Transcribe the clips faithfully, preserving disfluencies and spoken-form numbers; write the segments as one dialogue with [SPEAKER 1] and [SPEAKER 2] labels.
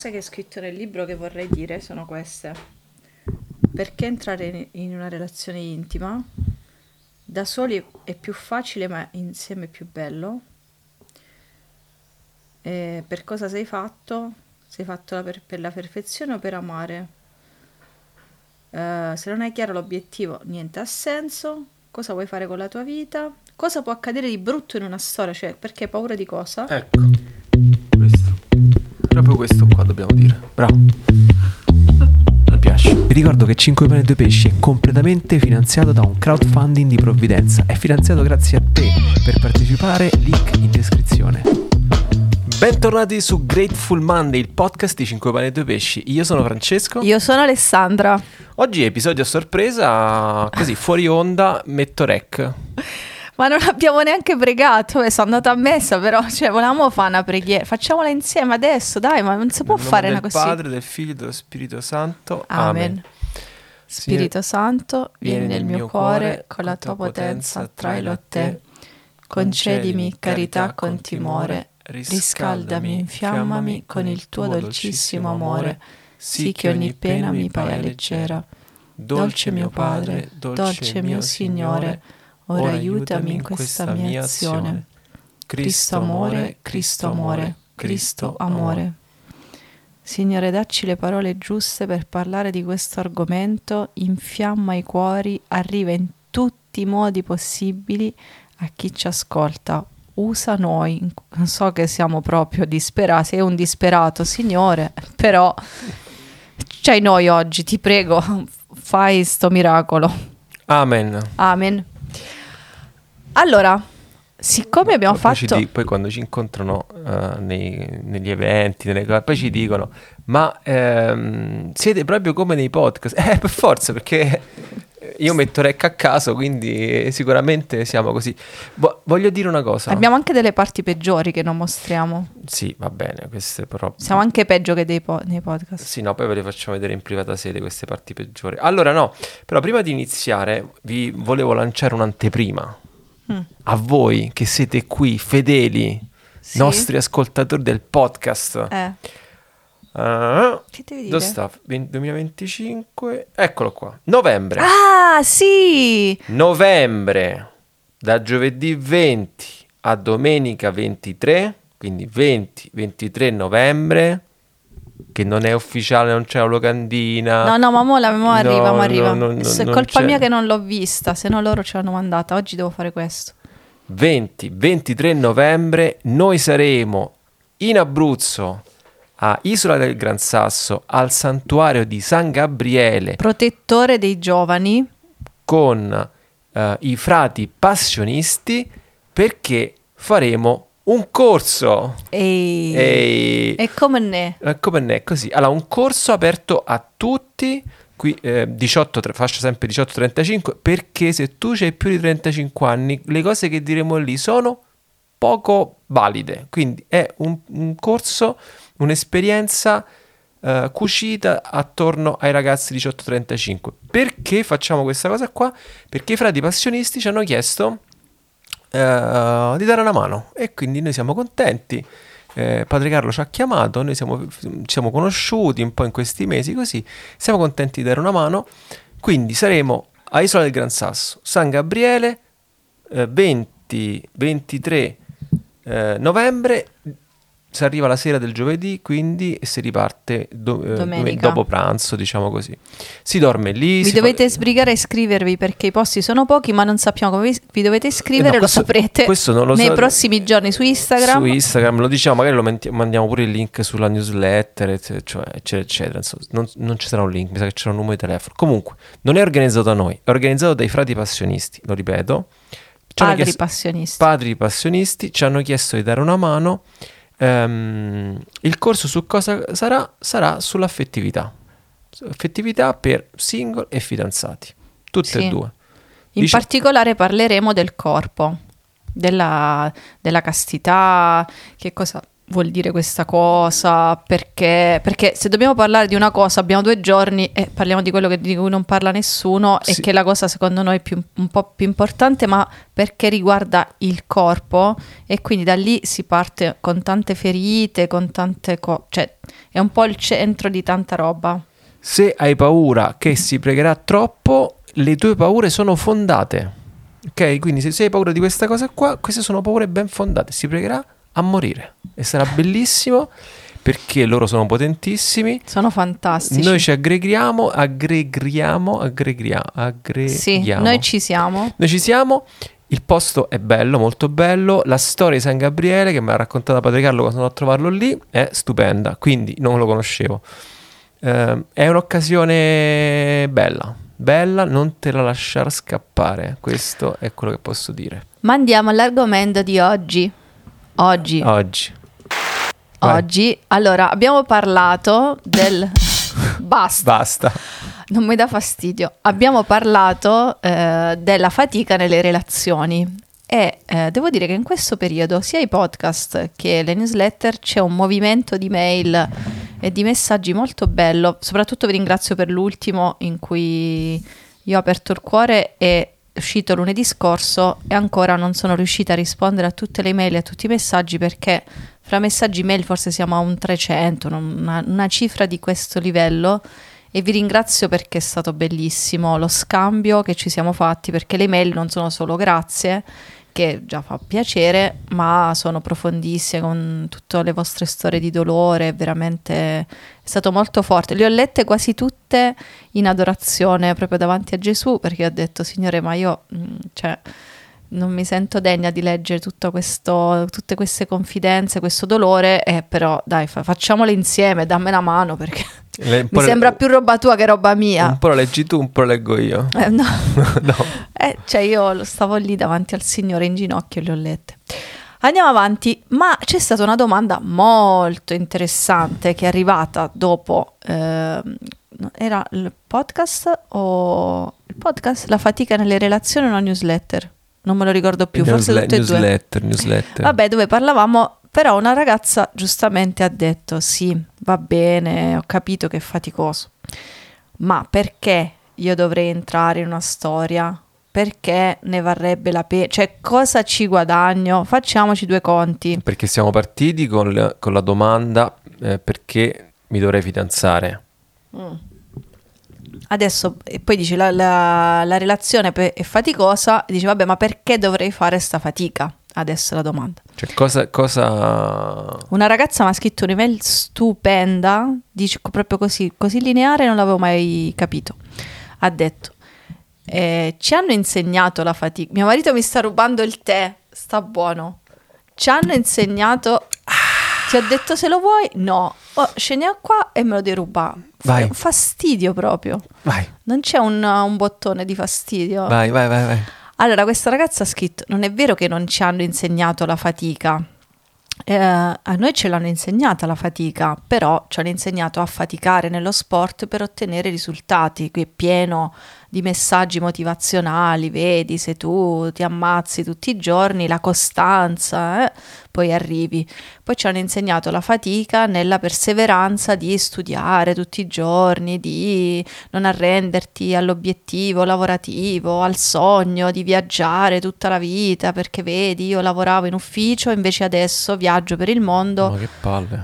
[SPEAKER 1] Cose che è scritto nel libro che vorrei dire sono queste. Perché entrare in una relazione intima? Da soli è più facile, ma insieme è più bello. E per cosa sei fatto? Sei fatto la per, per la perfezione o per amare? Eh, se non è chiaro l'obiettivo, niente ha senso. Cosa vuoi fare con la tua vita? Cosa può accadere di brutto in una storia? Cioè, perché hai paura di cosa?
[SPEAKER 2] Ecco, questo. Proprio questo qua dobbiamo dire. Bravo. Mi piace. Vi ricordo che cinque pane e due pesci è completamente finanziato da un crowdfunding di provvidenza. È finanziato grazie a te. Per partecipare, link in descrizione. Bentornati su Grateful Monday, il podcast di cinque pane e due pesci. Io sono Francesco.
[SPEAKER 1] Io sono Alessandra.
[SPEAKER 2] Oggi episodio a sorpresa, così fuori onda, metto rec.
[SPEAKER 1] Ma non abbiamo neanche pregato, eh, sono andata a messa, però cioè, volevamo fare una preghiera. Facciamola insieme adesso, dai, ma non si può
[SPEAKER 2] Nel
[SPEAKER 1] fare
[SPEAKER 2] nome
[SPEAKER 1] una
[SPEAKER 2] del
[SPEAKER 1] così.
[SPEAKER 2] Padre, del Figlio e dello Spirito Santo.
[SPEAKER 1] Amen.
[SPEAKER 2] Amen.
[SPEAKER 1] Spirito Santo, vieni nel mio cuore, con la tua potenza trailo a te. Concedimi carità con timore, riscaldami, infiammami con il tuo dolcissimo amore, sì che ogni pena mi paia leggera. Dolce mio Padre, dolce mio Signore, ora aiutami in questa mia azione. Cristo amore, Cristo amore, Cristo amore. Signore, dacci le parole giuste per parlare di questo argomento, infiamma i cuori, arriva in tutti i modi possibili a chi ci ascolta. Usa noi, so che siamo proprio disperati, sei un disperato, Signore, però c'hai noi oggi, ti prego, fai sto miracolo.
[SPEAKER 2] Amen.
[SPEAKER 1] Amen. Allora, siccome abbiamo
[SPEAKER 2] poi
[SPEAKER 1] fatto...
[SPEAKER 2] Ci di- poi quando ci incontrano uh, nei- negli eventi, nelle cose, poi ci dicono, ma ehm, siete proprio come nei podcast? Eh, per forza, perché io metto rec a caso, quindi sicuramente siamo così. Vo- voglio dire una cosa.
[SPEAKER 1] Abbiamo anche delle parti peggiori che non mostriamo.
[SPEAKER 2] Sì, va bene, queste però...
[SPEAKER 1] Siamo anche peggio che dei po- nei podcast.
[SPEAKER 2] Sì, no, poi ve le facciamo vedere in privata sede queste parti peggiori. Allora, no, però prima di iniziare vi volevo lanciare un'anteprima.
[SPEAKER 1] Mm.
[SPEAKER 2] A voi che siete qui, fedeli,
[SPEAKER 1] Sì?
[SPEAKER 2] nostri ascoltatori del podcast.
[SPEAKER 1] Eh,
[SPEAKER 2] Ah,
[SPEAKER 1] che devi dire?
[SPEAKER 2] dove sta? Ven- duemilaventicinque. Eccolo qua. Novembre.
[SPEAKER 1] Ah, sì!
[SPEAKER 2] Novembre. Da giovedì venti a domenica ventitré. Quindi venti ventitré novembre. Che non è ufficiale, non c'è la locandina.
[SPEAKER 1] No, no, ma mo, la, mo
[SPEAKER 2] No,
[SPEAKER 1] arriva, mo
[SPEAKER 2] no,
[SPEAKER 1] arriva.
[SPEAKER 2] no, no,
[SPEAKER 1] Se-
[SPEAKER 2] non
[SPEAKER 1] colpa
[SPEAKER 2] c'è.
[SPEAKER 1] mia che non l'ho vista, se no loro ce l'hanno mandata. Oggi devo fare questo.
[SPEAKER 2] venti ventitré novembre noi saremo in Abruzzo a Isola del Gran Sasso al santuario di San Gabriele
[SPEAKER 1] Protettore dei giovani.
[SPEAKER 2] con eh, i frati passionisti perché faremo un corso.
[SPEAKER 1] E,
[SPEAKER 2] Ehi.
[SPEAKER 1] e come ne?
[SPEAKER 2] Eh, come ne è così? Allora, un corso aperto a tutti, qui eh, diciotto, tre- fascia sempre diciotto trentacinque, perché se tu hai più di trentacinque anni, le cose che diremo lì sono poco valide. Quindi è un, un corso, un'esperienza eh, cucita attorno ai ragazzi diciotto trentacinque. Perché facciamo questa cosa qua? Perché i frati passionisti ci hanno chiesto eh, di dare una mano e quindi noi siamo contenti. Eh, Padre Carlo ci ha chiamato, noi siamo, ci siamo conosciuti un po' in questi mesi, così siamo contenti di dare una mano. Quindi saremo a Isola del Gran Sasso, San Gabriele, eh, venti ventitré eh, novembre. Si arriva la sera del giovedì, quindi, e si riparte do- eh,
[SPEAKER 1] Domenica.
[SPEAKER 2] dopo pranzo, diciamo così. Si dorme lì.
[SPEAKER 1] Vi
[SPEAKER 2] si
[SPEAKER 1] dovete
[SPEAKER 2] fa...
[SPEAKER 1] sbrigare a iscrivervi perché i posti sono pochi, ma non sappiamo come vi, vi dovete iscrivere,
[SPEAKER 2] Eh no,
[SPEAKER 1] lo
[SPEAKER 2] questo-
[SPEAKER 1] saprete
[SPEAKER 2] questo non lo
[SPEAKER 1] nei
[SPEAKER 2] so-
[SPEAKER 1] prossimi giorni su Instagram.
[SPEAKER 2] Su Instagram lo diciamo, magari lo menti- mandiamo pure il link sulla newsletter, et- cioè, eccetera, eccetera. Insomma, non, non ci sarà un link, mi sa che c'era un numero di telefono. Comunque, non è organizzato da noi, è organizzato dai frati passionisti, lo ripeto. Ci hanno
[SPEAKER 1] Padri
[SPEAKER 2] chiesto-
[SPEAKER 1] passionisti.
[SPEAKER 2] Padri passionisti ci hanno chiesto di dare una mano. Ehm, il corso su cosa sarà? Sarà sull'affettività. Affettività per single e fidanzati, tutte
[SPEAKER 1] Sì.
[SPEAKER 2] e due.
[SPEAKER 1] In
[SPEAKER 2] Dice-
[SPEAKER 1] particolare parleremo del corpo, della, della castità, che cosa, vuol dire questa cosa, perché, perché se dobbiamo parlare di una cosa abbiamo due giorni e parliamo di quello che, di cui non parla nessuno, sì. E che la cosa secondo noi è più, un po' più importante, ma perché riguarda il corpo, e quindi da lì si parte con tante ferite, con tante cose, cioè è un po' il centro di tanta roba.
[SPEAKER 2] Se hai paura che si pregherà troppo, le tue paure sono fondate, ok? Quindi se, se hai paura di questa cosa qua, queste sono paure ben fondate, si pregherà a morire e sarà bellissimo perché loro sono potentissimi,
[SPEAKER 1] sono fantastici.
[SPEAKER 2] Noi ci aggreghiamo, aggreghiamo, aggreghiamo, aggreghiamo.
[SPEAKER 1] Sì, noi ci siamo.
[SPEAKER 2] Noi ci siamo. Il posto è bello, molto bello. La storia di San Gabriele che mi ha raccontato Padre Carlo quando sono andato a trovarlo lì è stupenda, quindi non lo conoscevo. Uh, è un'occasione bella, bella, non te la lasciare scappare. Questo è quello che posso dire.
[SPEAKER 1] Ma andiamo all'argomento di oggi. Oggi.
[SPEAKER 2] Oggi.
[SPEAKER 1] Oggi. Allora, abbiamo parlato del... Basta.
[SPEAKER 2] Basta.
[SPEAKER 1] Non mi dà fastidio. Abbiamo parlato eh, della fatica nelle relazioni e eh, devo dire che in questo periodo sia i podcast che le newsletter c'è un movimento di mail e di messaggi molto bello. Soprattutto vi ringrazio per l'ultimo in cui io ho aperto il cuore e è uscito lunedì scorso e ancora non sono riuscita a rispondere a tutte le email e a tutti i messaggi, perché fra messaggi e mail forse siamo a un trecento, una, una cifra di questo livello, e vi ringrazio perché è stato bellissimo lo scambio che ci siamo fatti, perché le mail non sono solo grazie, che già fa piacere, ma sono profondissime con tutte le vostre storie di dolore, veramente è stato molto forte. Le ho lette quasi tutte in adorazione proprio davanti a Gesù, perché ho detto: Signore, ma io cioè non mi sento degna di leggere tutto questo, tutte queste confidenze, questo dolore, e però dai, fa, facciamole insieme, dammi una mano, perché le, mi sembra le, più roba tua che roba mia.
[SPEAKER 2] Un po' la leggi tu, un po' la leggo io.
[SPEAKER 1] Eh, no,
[SPEAKER 2] no.
[SPEAKER 1] Eh, cioè io stavo lì davanti al Signore in ginocchio e le ho lette. Andiamo avanti, ma c'è stata una domanda molto interessante che è arrivata dopo, eh, era il podcast o il podcast La fatica nelle relazioni o una newsletter? Non me lo ricordo più, forse
[SPEAKER 2] Newsle-
[SPEAKER 1] tutte e
[SPEAKER 2] newsletter,
[SPEAKER 1] due.
[SPEAKER 2] Newsletter.
[SPEAKER 1] Vabbè, dove parlavamo, però una ragazza giustamente ha detto: sì, va bene, ho capito che è faticoso, ma perché io dovrei entrare in una storia? Perché ne varrebbe la pena? Cioè, cosa ci guadagno? Facciamoci due conti.
[SPEAKER 2] Perché siamo partiti con la, con la domanda eh, perché mi dovrei fidanzare.
[SPEAKER 1] Mm. Adesso, e poi dice la, la, la relazione è faticosa, e dice vabbè, ma perché dovrei fare sta fatica? Adesso è la domanda.
[SPEAKER 2] Cioè, cosa, cosa...
[SPEAKER 1] Una ragazza mi ha scritto un'email stupenda, dice proprio così, così lineare, non l'avevo mai capito. Ha detto: eh, ci hanno insegnato la fatica. Mio marito mi sta rubando il tè, sta buono. Ci hanno insegnato... Ti ho detto se lo vuoi? No. Oh, scendiamo qua e me lo devi rubare.
[SPEAKER 2] Vai.
[SPEAKER 1] È un fastidio proprio.
[SPEAKER 2] Vai.
[SPEAKER 1] Non c'è un, un bottone di fastidio.
[SPEAKER 2] Vai, vai, vai, vai.
[SPEAKER 1] Allora, questa ragazza ha scritto: non è vero che non ci hanno insegnato la fatica. Eh, a noi ce l'hanno insegnata la fatica, però ci hanno insegnato a faticare nello sport per ottenere risultati. Qui è pieno di messaggi motivazionali, vedi, se tu ti ammazzi tutti i giorni, la costanza, eh, poi arrivi. Poi ci hanno insegnato la fatica nella perseveranza di studiare tutti i giorni, di non arrenderti all'obiettivo lavorativo, al sogno di viaggiare tutta la vita, perché vedi, io lavoravo in ufficio, invece adesso viaggio per il mondo.
[SPEAKER 2] Ma che palle.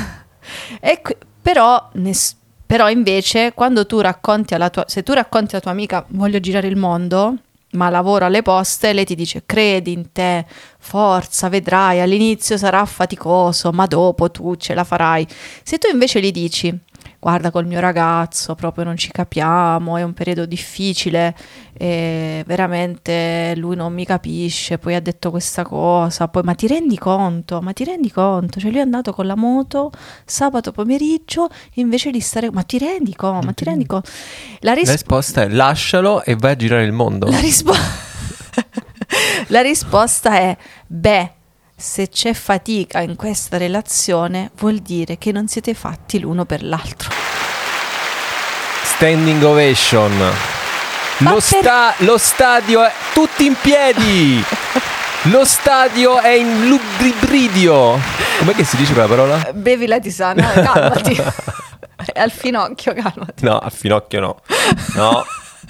[SPEAKER 1] e qui, però ness- Però invece quando tu racconti alla tua, se tu racconti alla tua amica voglio girare il mondo, ma lavoro alle poste, lei ti dice credi in te, forza, vedrai, all'inizio sarà faticoso, ma dopo tu ce la farai. Se tu invece gli dici guarda, col mio ragazzo proprio non ci capiamo, è un periodo difficile, e veramente lui non mi capisce, poi ha detto questa cosa, poi ma ti rendi conto, ma ti rendi conto, cioè lui è andato con la moto sabato pomeriggio invece di stare, ma ti rendi conto, ma ti rendi conto? La, ris-
[SPEAKER 2] la risposta è lascialo e vai a girare il mondo.
[SPEAKER 1] La, rispo- la risposta è beh, se c'è fatica in questa relazione vuol dire che non siete fatti l'uno per l'altro.
[SPEAKER 2] Standing ovation. Lo, per... sta- lo stadio è tutti in piedi. Lo stadio è in lubribridio. Com'è che si dice quella parola?
[SPEAKER 1] Bevi la tisana, calmati. Al finocchio, calmati.
[SPEAKER 2] No, al finocchio no. No.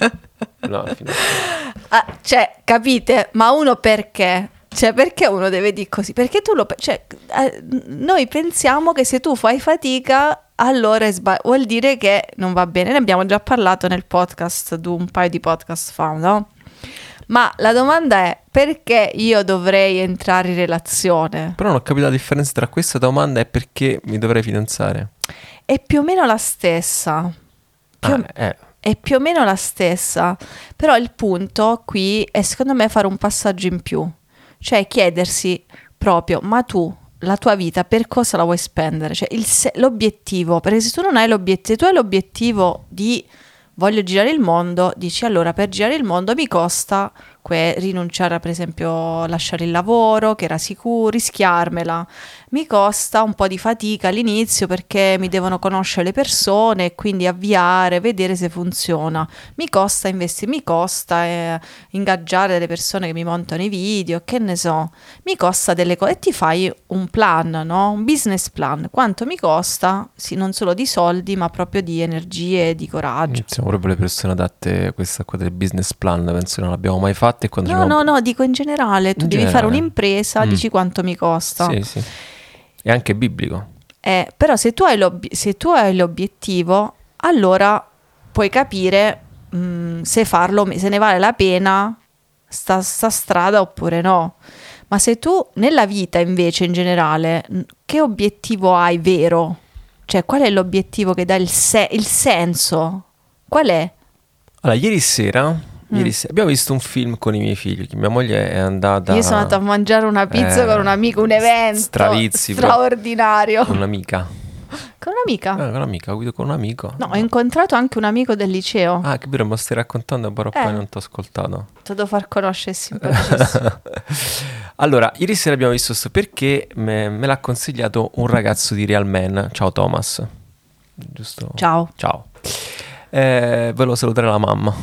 [SPEAKER 2] No, al finocchio.
[SPEAKER 1] Ah, cioè, capite? Ma uno perché? Cioè, perché uno deve dire così? Perché tu lo... Cioè, eh, noi pensiamo che se tu fai fatica, allora è sbag- vuol dire che non va bene. Ne abbiamo già parlato nel podcast, di un paio di podcast fa, no? Ma la domanda è, perché io dovrei entrare in relazione?
[SPEAKER 2] Però non ho capito la differenza tra questa domanda e perché mi dovrei fidanzare.
[SPEAKER 1] È più o meno la stessa. Più
[SPEAKER 2] Ah, eh.
[SPEAKER 1] È più o meno la stessa. Però il punto qui è, secondo me, fare un passaggio in più. Cioè chiedersi proprio, ma tu, la tua vita, per cosa la vuoi spendere? Cioè il se- l'obiettivo, perché se tu non hai l'obiettivo, tu hai l'obiettivo di voglio girare il mondo, dici allora per girare il mondo mi costa que- rinunciare a, per esempio, lasciare il lavoro che era sicuro, rischiarmela, mi costa un po' di fatica all'inizio perché mi devono conoscere le persone e quindi avviare, vedere se funziona, mi costa investire, mi costa eh, ingaggiare delle persone che mi montano i video, che ne so, mi costa delle cose e ti fai un plan, no? Un business plan, quanto mi costa, sì, non solo di soldi ma proprio di energie e di coraggio.
[SPEAKER 2] Siamo proprio le persone adatte a questa qua del business plan, penso che non l'abbiamo mai fatta e quando
[SPEAKER 1] No,
[SPEAKER 2] ci
[SPEAKER 1] no,
[SPEAKER 2] abbiamo-
[SPEAKER 1] no, dico in generale, tu
[SPEAKER 2] In
[SPEAKER 1] devi
[SPEAKER 2] generale.
[SPEAKER 1] fare un'impresa,
[SPEAKER 2] Mm.
[SPEAKER 1] dici quanto mi costa.
[SPEAKER 2] Sì, sì. È anche biblico.
[SPEAKER 1] Eh, però se tu hai l'ob- se tu hai l'obiettivo, allora puoi capire mh, se farlo, se ne vale la pena sta, sta strada oppure no. Ma se tu nella vita invece in generale, mh, che obiettivo hai vero? Cioè qual è l'obiettivo che dà il, se- il senso? Qual è?
[SPEAKER 2] Allora, ieri sera, ieri
[SPEAKER 1] Mm.
[SPEAKER 2] sera abbiamo visto un film con i miei figli. Mia moglie è andata...
[SPEAKER 1] Io sono andata a mangiare una pizza
[SPEAKER 2] Eh,
[SPEAKER 1] con un amico, un evento
[SPEAKER 2] Stravizzi, proprio.
[SPEAKER 1] straordinario.
[SPEAKER 2] Con un'amica.
[SPEAKER 1] Con un'amica?
[SPEAKER 2] Eh, con un'amica, guido con un amico.
[SPEAKER 1] No, ho incontrato anche un amico del liceo.
[SPEAKER 2] Ah, che vero, me lo stai raccontando, però
[SPEAKER 1] Eh.
[SPEAKER 2] poi non ti ho ascoltato.
[SPEAKER 1] Ti devo far conoscere, è simpaticissimo.
[SPEAKER 2] Allora, ieri sera abbiamo visto questo perché me, me l'ha consigliato un ragazzo di Real Man. Ciao Thomas. Giusto?
[SPEAKER 1] Ciao.
[SPEAKER 2] Ciao. Eh, volevo salutare la mamma.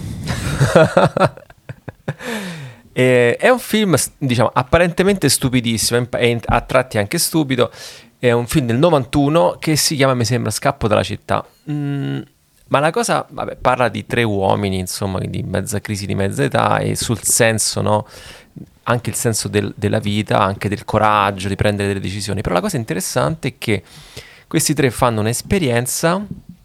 [SPEAKER 2] Eh, è un film, s- diciamo, apparentemente stupidissimo, è in- è in- a tratti anche stupido. È un film del novantuno che si chiama, mi sembra, Scappo dalla città. Mm, ma la cosa, vabbè, parla di tre uomini, insomma, di mezza crisi di mezza età e sul senso, no? Anche il senso del- della vita, anche del coraggio di prendere delle decisioni. Però la cosa interessante è che questi tre fanno un'esperienza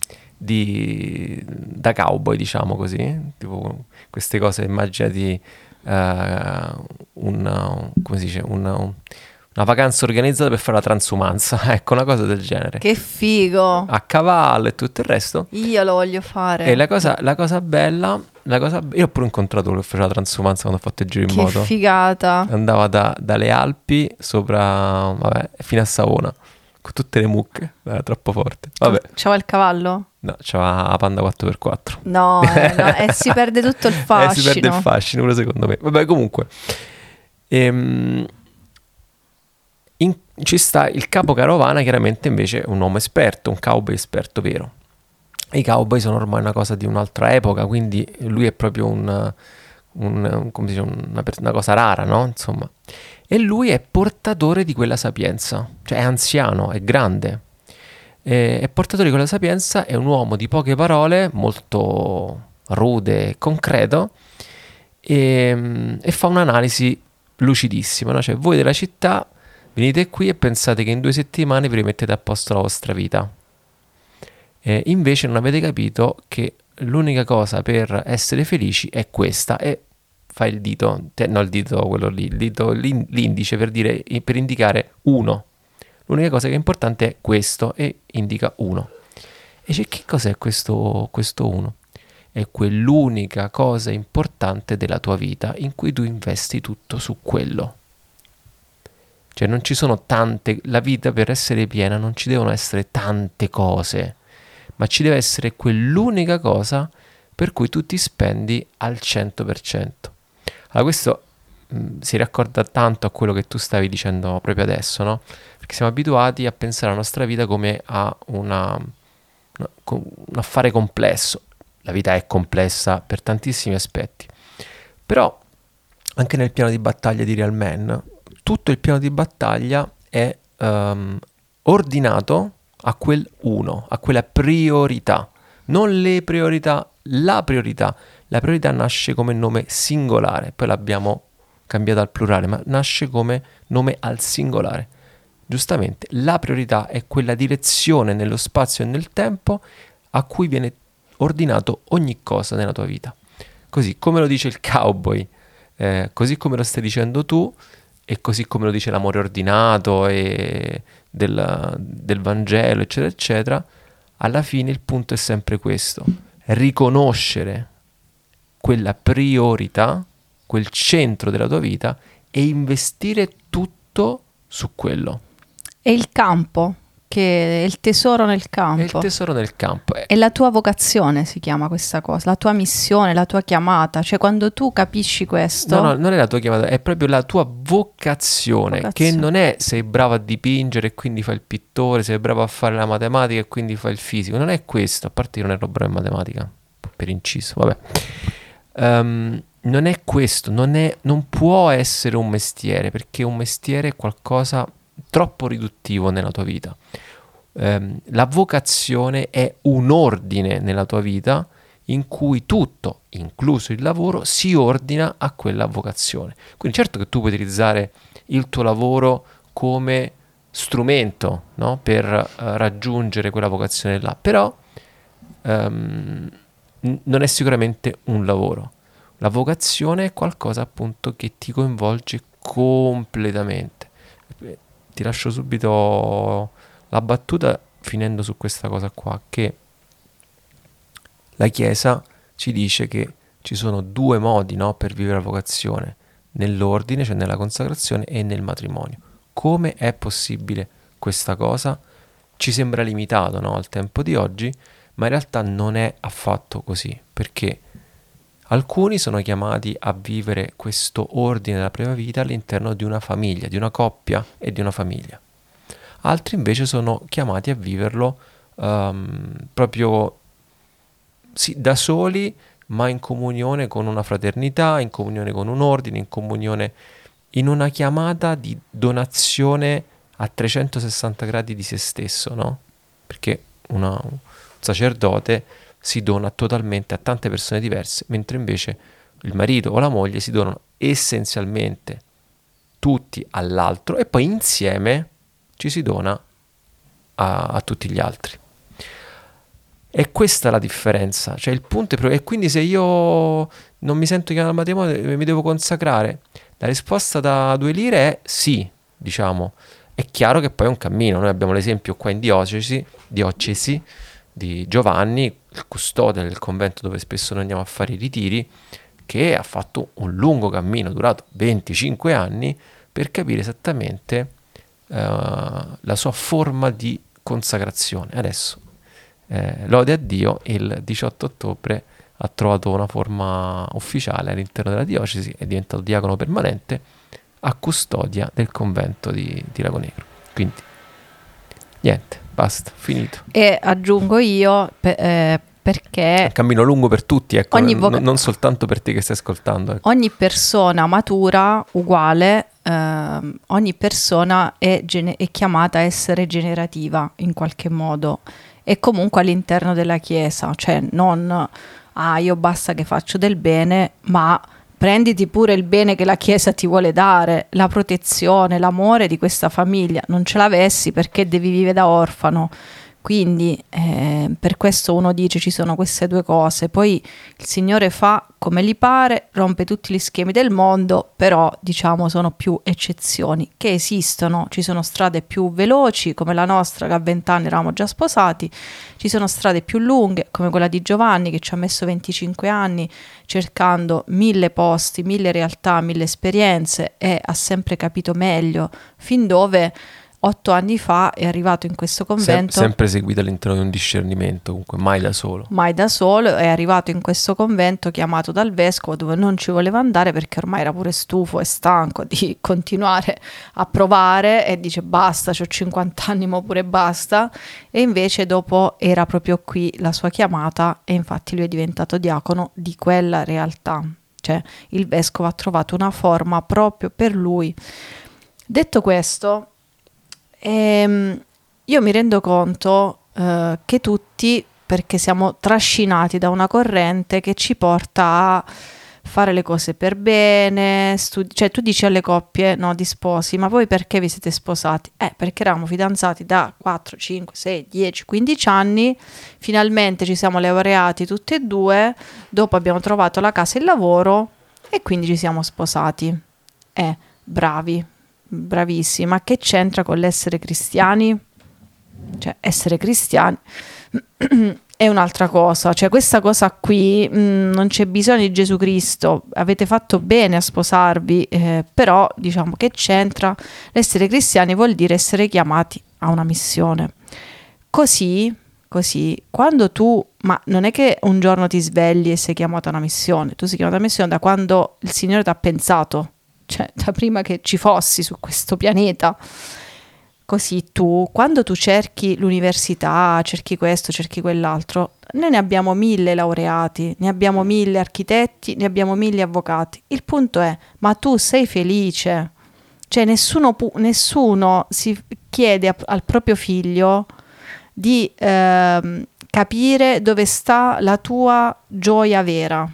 [SPEAKER 2] di, da cowboy, diciamo così, tipo queste cose, immaginati eh, una, come si dice, una, un- una vacanza organizzata per fare la transumanza, ecco, una cosa del genere,
[SPEAKER 1] Che figo.
[SPEAKER 2] a cavallo e tutto il resto.
[SPEAKER 1] Io lo voglio fare.
[SPEAKER 2] E la cosa, la cosa bella, la cosa, be- io ho pure incontrato quello che faceva la transumanza quando ho fatto il giro in
[SPEAKER 1] Che
[SPEAKER 2] moto.
[SPEAKER 1] figata.
[SPEAKER 2] Andava da- dalle Alpi sopra, vabbè, fino a Savona, con tutte le mucche, era troppo forte. Vabbè,
[SPEAKER 1] C'aveva il cavallo?
[SPEAKER 2] no, c'aveva la Panda quattro per quattro.
[SPEAKER 1] No, eh, no, e si perde tutto il
[SPEAKER 2] Eh,
[SPEAKER 1] fascino.
[SPEAKER 2] si perde il fascino, pure secondo me. Vabbè, comunque. Ehm, in- ci sta il capo carovana, chiaramente invece è un uomo esperto, un cowboy esperto vero. E i cowboy sono ormai una cosa di un'altra epoca, quindi lui è proprio un, un- come si dice, una, pers- una cosa rara, no? Insomma. E lui è portatore di quella sapienza, cioè è anziano, è grande. E- è portatore di quella sapienza, è un uomo di poche parole, molto rude e concreto, e, e fa un'analisi lucidissima, no? Cioè voi della città venite qui e pensate che in due settimane vi rimettete a posto la vostra vita. E invece non avete capito che l'unica cosa per essere felici è questa. E fa il dito, te- no il dito quello lì, il dito, l'in- l'indice per dire, per indicare uno. L'unica cosa che è importante è questo e indica uno. E dice, che cos'è questo, questo uno? È quell'unica cosa importante della tua vita in cui tu investi tutto su quello. Cioè non ci sono tante, la vita per essere piena non ci devono essere tante cose, ma ci deve essere quell'unica cosa per cui tu ti spendi al cento per cento. Allora questo mh, si raccorda tanto a quello che tu stavi dicendo proprio adesso, no? Perché siamo abituati a pensare alla nostra vita come a una, una- co- un affare complesso. La vita è complessa per tantissimi aspetti. Però anche nel piano di battaglia di Real Man, tutto il piano di battaglia è um, ordinato a quel uno, a quella priorità. Non le priorità, la priorità. La priorità nasce come nome singolare, poi l'abbiamo cambiato al plurale, ma nasce come nome al singolare. Giustamente, la priorità è quella direzione nello spazio e nel tempo a cui viene ordinato ogni cosa nella tua vita. Così come lo dice il cowboy, eh, così come lo stai dicendo tu, e così come lo dice l'amore ordinato e del, del Vangelo, eccetera, eccetera, alla fine il punto è sempre questo: riconoscere quella priorità, quel centro della tua vita e investire tutto su quello.
[SPEAKER 1] È il campo, che è il tesoro nel campo.
[SPEAKER 2] È il tesoro nel campo.
[SPEAKER 1] È la tua vocazione, si chiama questa cosa, la tua missione, la tua chiamata. Cioè quando tu capisci questo...
[SPEAKER 2] No, no, non è la tua chiamata, è proprio la tua vocazione, vocazione, che non è sei bravo a dipingere e quindi fai il pittore, sei bravo a fare la matematica e quindi fai il fisico. Non è questo, a parte che non ero bravo in matematica, per inciso, vabbè. Um, non è questo, non, è, non può essere un mestiere, perché un mestiere è qualcosa troppo riduttivo nella tua vita. Um, la vocazione è un ordine nella tua vita in cui tutto, incluso il lavoro, si ordina a quella vocazione. Quindi certo che tu puoi utilizzare il tuo lavoro come strumento, no? Per uh, raggiungere quella vocazione là, però um, n- non è sicuramente un lavoro. La vocazione è qualcosa appunto che ti coinvolge completamente. Ti lascio subito la battuta finendo su questa cosa qua, che la Chiesa ci dice che ci sono due modi, no, per vivere la vocazione: nell'ordine, cioè nella consacrazione, e nel matrimonio. Come è possibile questa cosa? Ci sembra limitato, no, al tempo di oggi, ma in realtà non è affatto così, perché alcuni sono chiamati a vivere questo ordine della propria vita all'interno di una famiglia, di una coppia e di una famiglia. Altri invece sono chiamati a viverlo um, proprio sì, da soli, ma in comunione con una fraternità, in comunione con un ordine, in comunione, in una chiamata di donazione a trecentosessanta gradi di se stesso, no? Perché una, un sacerdote si dona totalmente a tante persone diverse, mentre invece il marito o la moglie si donano essenzialmente tutti all'altro e poi insieme ci si dona a, a tutti gli altri. E questa è la differenza, cioè il punto è proprio, e quindi se io non mi sento chiamato al matrimonio, mi devo consacrare? La risposta da due lire è sì, diciamo. È chiaro che poi è un cammino. Noi abbiamo l'esempio qua in diocesi, diocesi di Giovanni, il custode del convento dove spesso noi andiamo a fare i ritiri, che ha fatto un lungo cammino durato venticinque anni per capire esattamente uh, la sua forma di consacrazione. Adesso eh, lode a Dio, il diciotto ottobre ha trovato una forma ufficiale all'interno della diocesi, è diventato diacono permanente a custodia del convento di, di Lago Negro. Quindi niente, basta, finito.
[SPEAKER 1] E aggiungo io pe- eh, perché...
[SPEAKER 2] È un cammino lungo per tutti, ecco,
[SPEAKER 1] ogni
[SPEAKER 2] n-
[SPEAKER 1] voca-
[SPEAKER 2] non soltanto per te che stai ascoltando. Ecco.
[SPEAKER 1] Ogni persona matura, uguale, ehm, ogni persona è, gene- è chiamata a essere generativa in qualche modo, e comunque all'interno della Chiesa, cioè non, ah, io basta che faccio del bene, ma prenditi pure il bene che la Chiesa ti vuole dare, la protezione, l'amore di questa famiglia. Non ce l'avessi perché devi vivere da orfano. Quindi eh, per questo uno dice ci sono queste due cose, poi il Signore fa come gli pare, rompe tutti gli schemi del mondo, però diciamo sono più eccezioni che esistono. Ci sono strade più veloci come la nostra, che a vent'anni eravamo già sposati, ci sono strade più lunghe come quella di Giovanni che ci ha messo venticinque anni cercando mille posti, mille realtà, mille esperienze, e ha sempre capito meglio fin dove otto anni fa è arrivato in questo convento.
[SPEAKER 2] Sem- sempre seguito all'interno di un discernimento, comunque mai da solo.
[SPEAKER 1] Mai da solo, è arrivato in questo convento chiamato dal vescovo, dove non ci voleva andare perché ormai era pure stufo e stanco di continuare a provare, e dice basta, c'ho cinquanta anni, ma pure basta. E invece dopo era proprio qui la sua chiamata, e infatti lui è diventato diacono di quella realtà. Cioè il vescovo ha trovato una forma proprio per lui. Detto questo, E io mi rendo conto eh, che tutti, perché siamo trascinati da una corrente che ci porta a fare le cose per bene, studi- cioè tu dici alle coppie, no, di sposi, ma voi perché vi siete sposati? Eh, perché eravamo fidanzati da quattro, cinque, sei, dieci, quindici anni, finalmente ci siamo laureati tutti e due, dopo abbiamo trovato la casa e il lavoro e quindi ci siamo sposati. Eh, bravi, bravissimi, ma che c'entra con l'essere cristiani? Cioè, essere cristiani è un'altra cosa, cioè questa cosa qui mh, non c'è bisogno di Gesù Cristo, avete fatto bene a sposarvi, eh, però diciamo che c'entra, l'essere cristiani vuol dire essere chiamati a una missione. Così, così, quando tu, ma non è che un giorno ti svegli e sei chiamato a una missione, tu sei chiamato a una missione da quando il Signore ti ha pensato, cioè da prima che ci fossi su questo pianeta. Così tu, quando tu cerchi l'università, cerchi questo, cerchi quell'altro, noi ne abbiamo mille laureati, ne abbiamo mille architetti, ne abbiamo mille avvocati. Il punto è, ma tu sei felice? Cioè nessuno, pu- nessuno si chiede a- al proprio figlio di ehm, capire dove sta la tua gioia vera.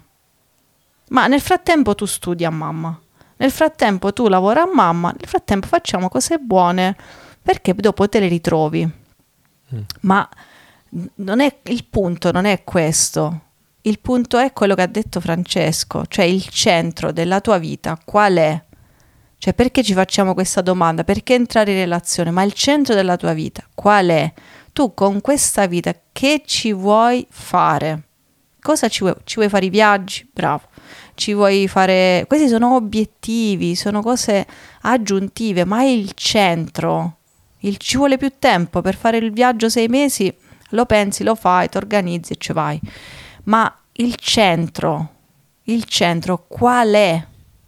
[SPEAKER 1] Ma nel frattempo tu studi a mamma, nel frattempo tu lavori a mamma, nel frattempo facciamo cose buone, perché dopo te le ritrovi. Mm. Ma non è, il punto non è questo. Il punto è quello che ha detto Francesco, cioè il centro della tua vita qual è? Cioè perché ci facciamo questa domanda? Perché entrare in relazione? Ma il centro della tua vita qual è? Tu con questa vita che ci vuoi fare? Cosa ci vuoi? Ci vuoi fare i viaggi? Bravo. Ci vuoi fare... Questi sono obiettivi, sono cose aggiuntive, ma è il centro. Il, ci vuole più tempo per fare il viaggio sei mesi, lo pensi, lo fai, ti organizzi e ci vai. Ma il centro, il centro qual è?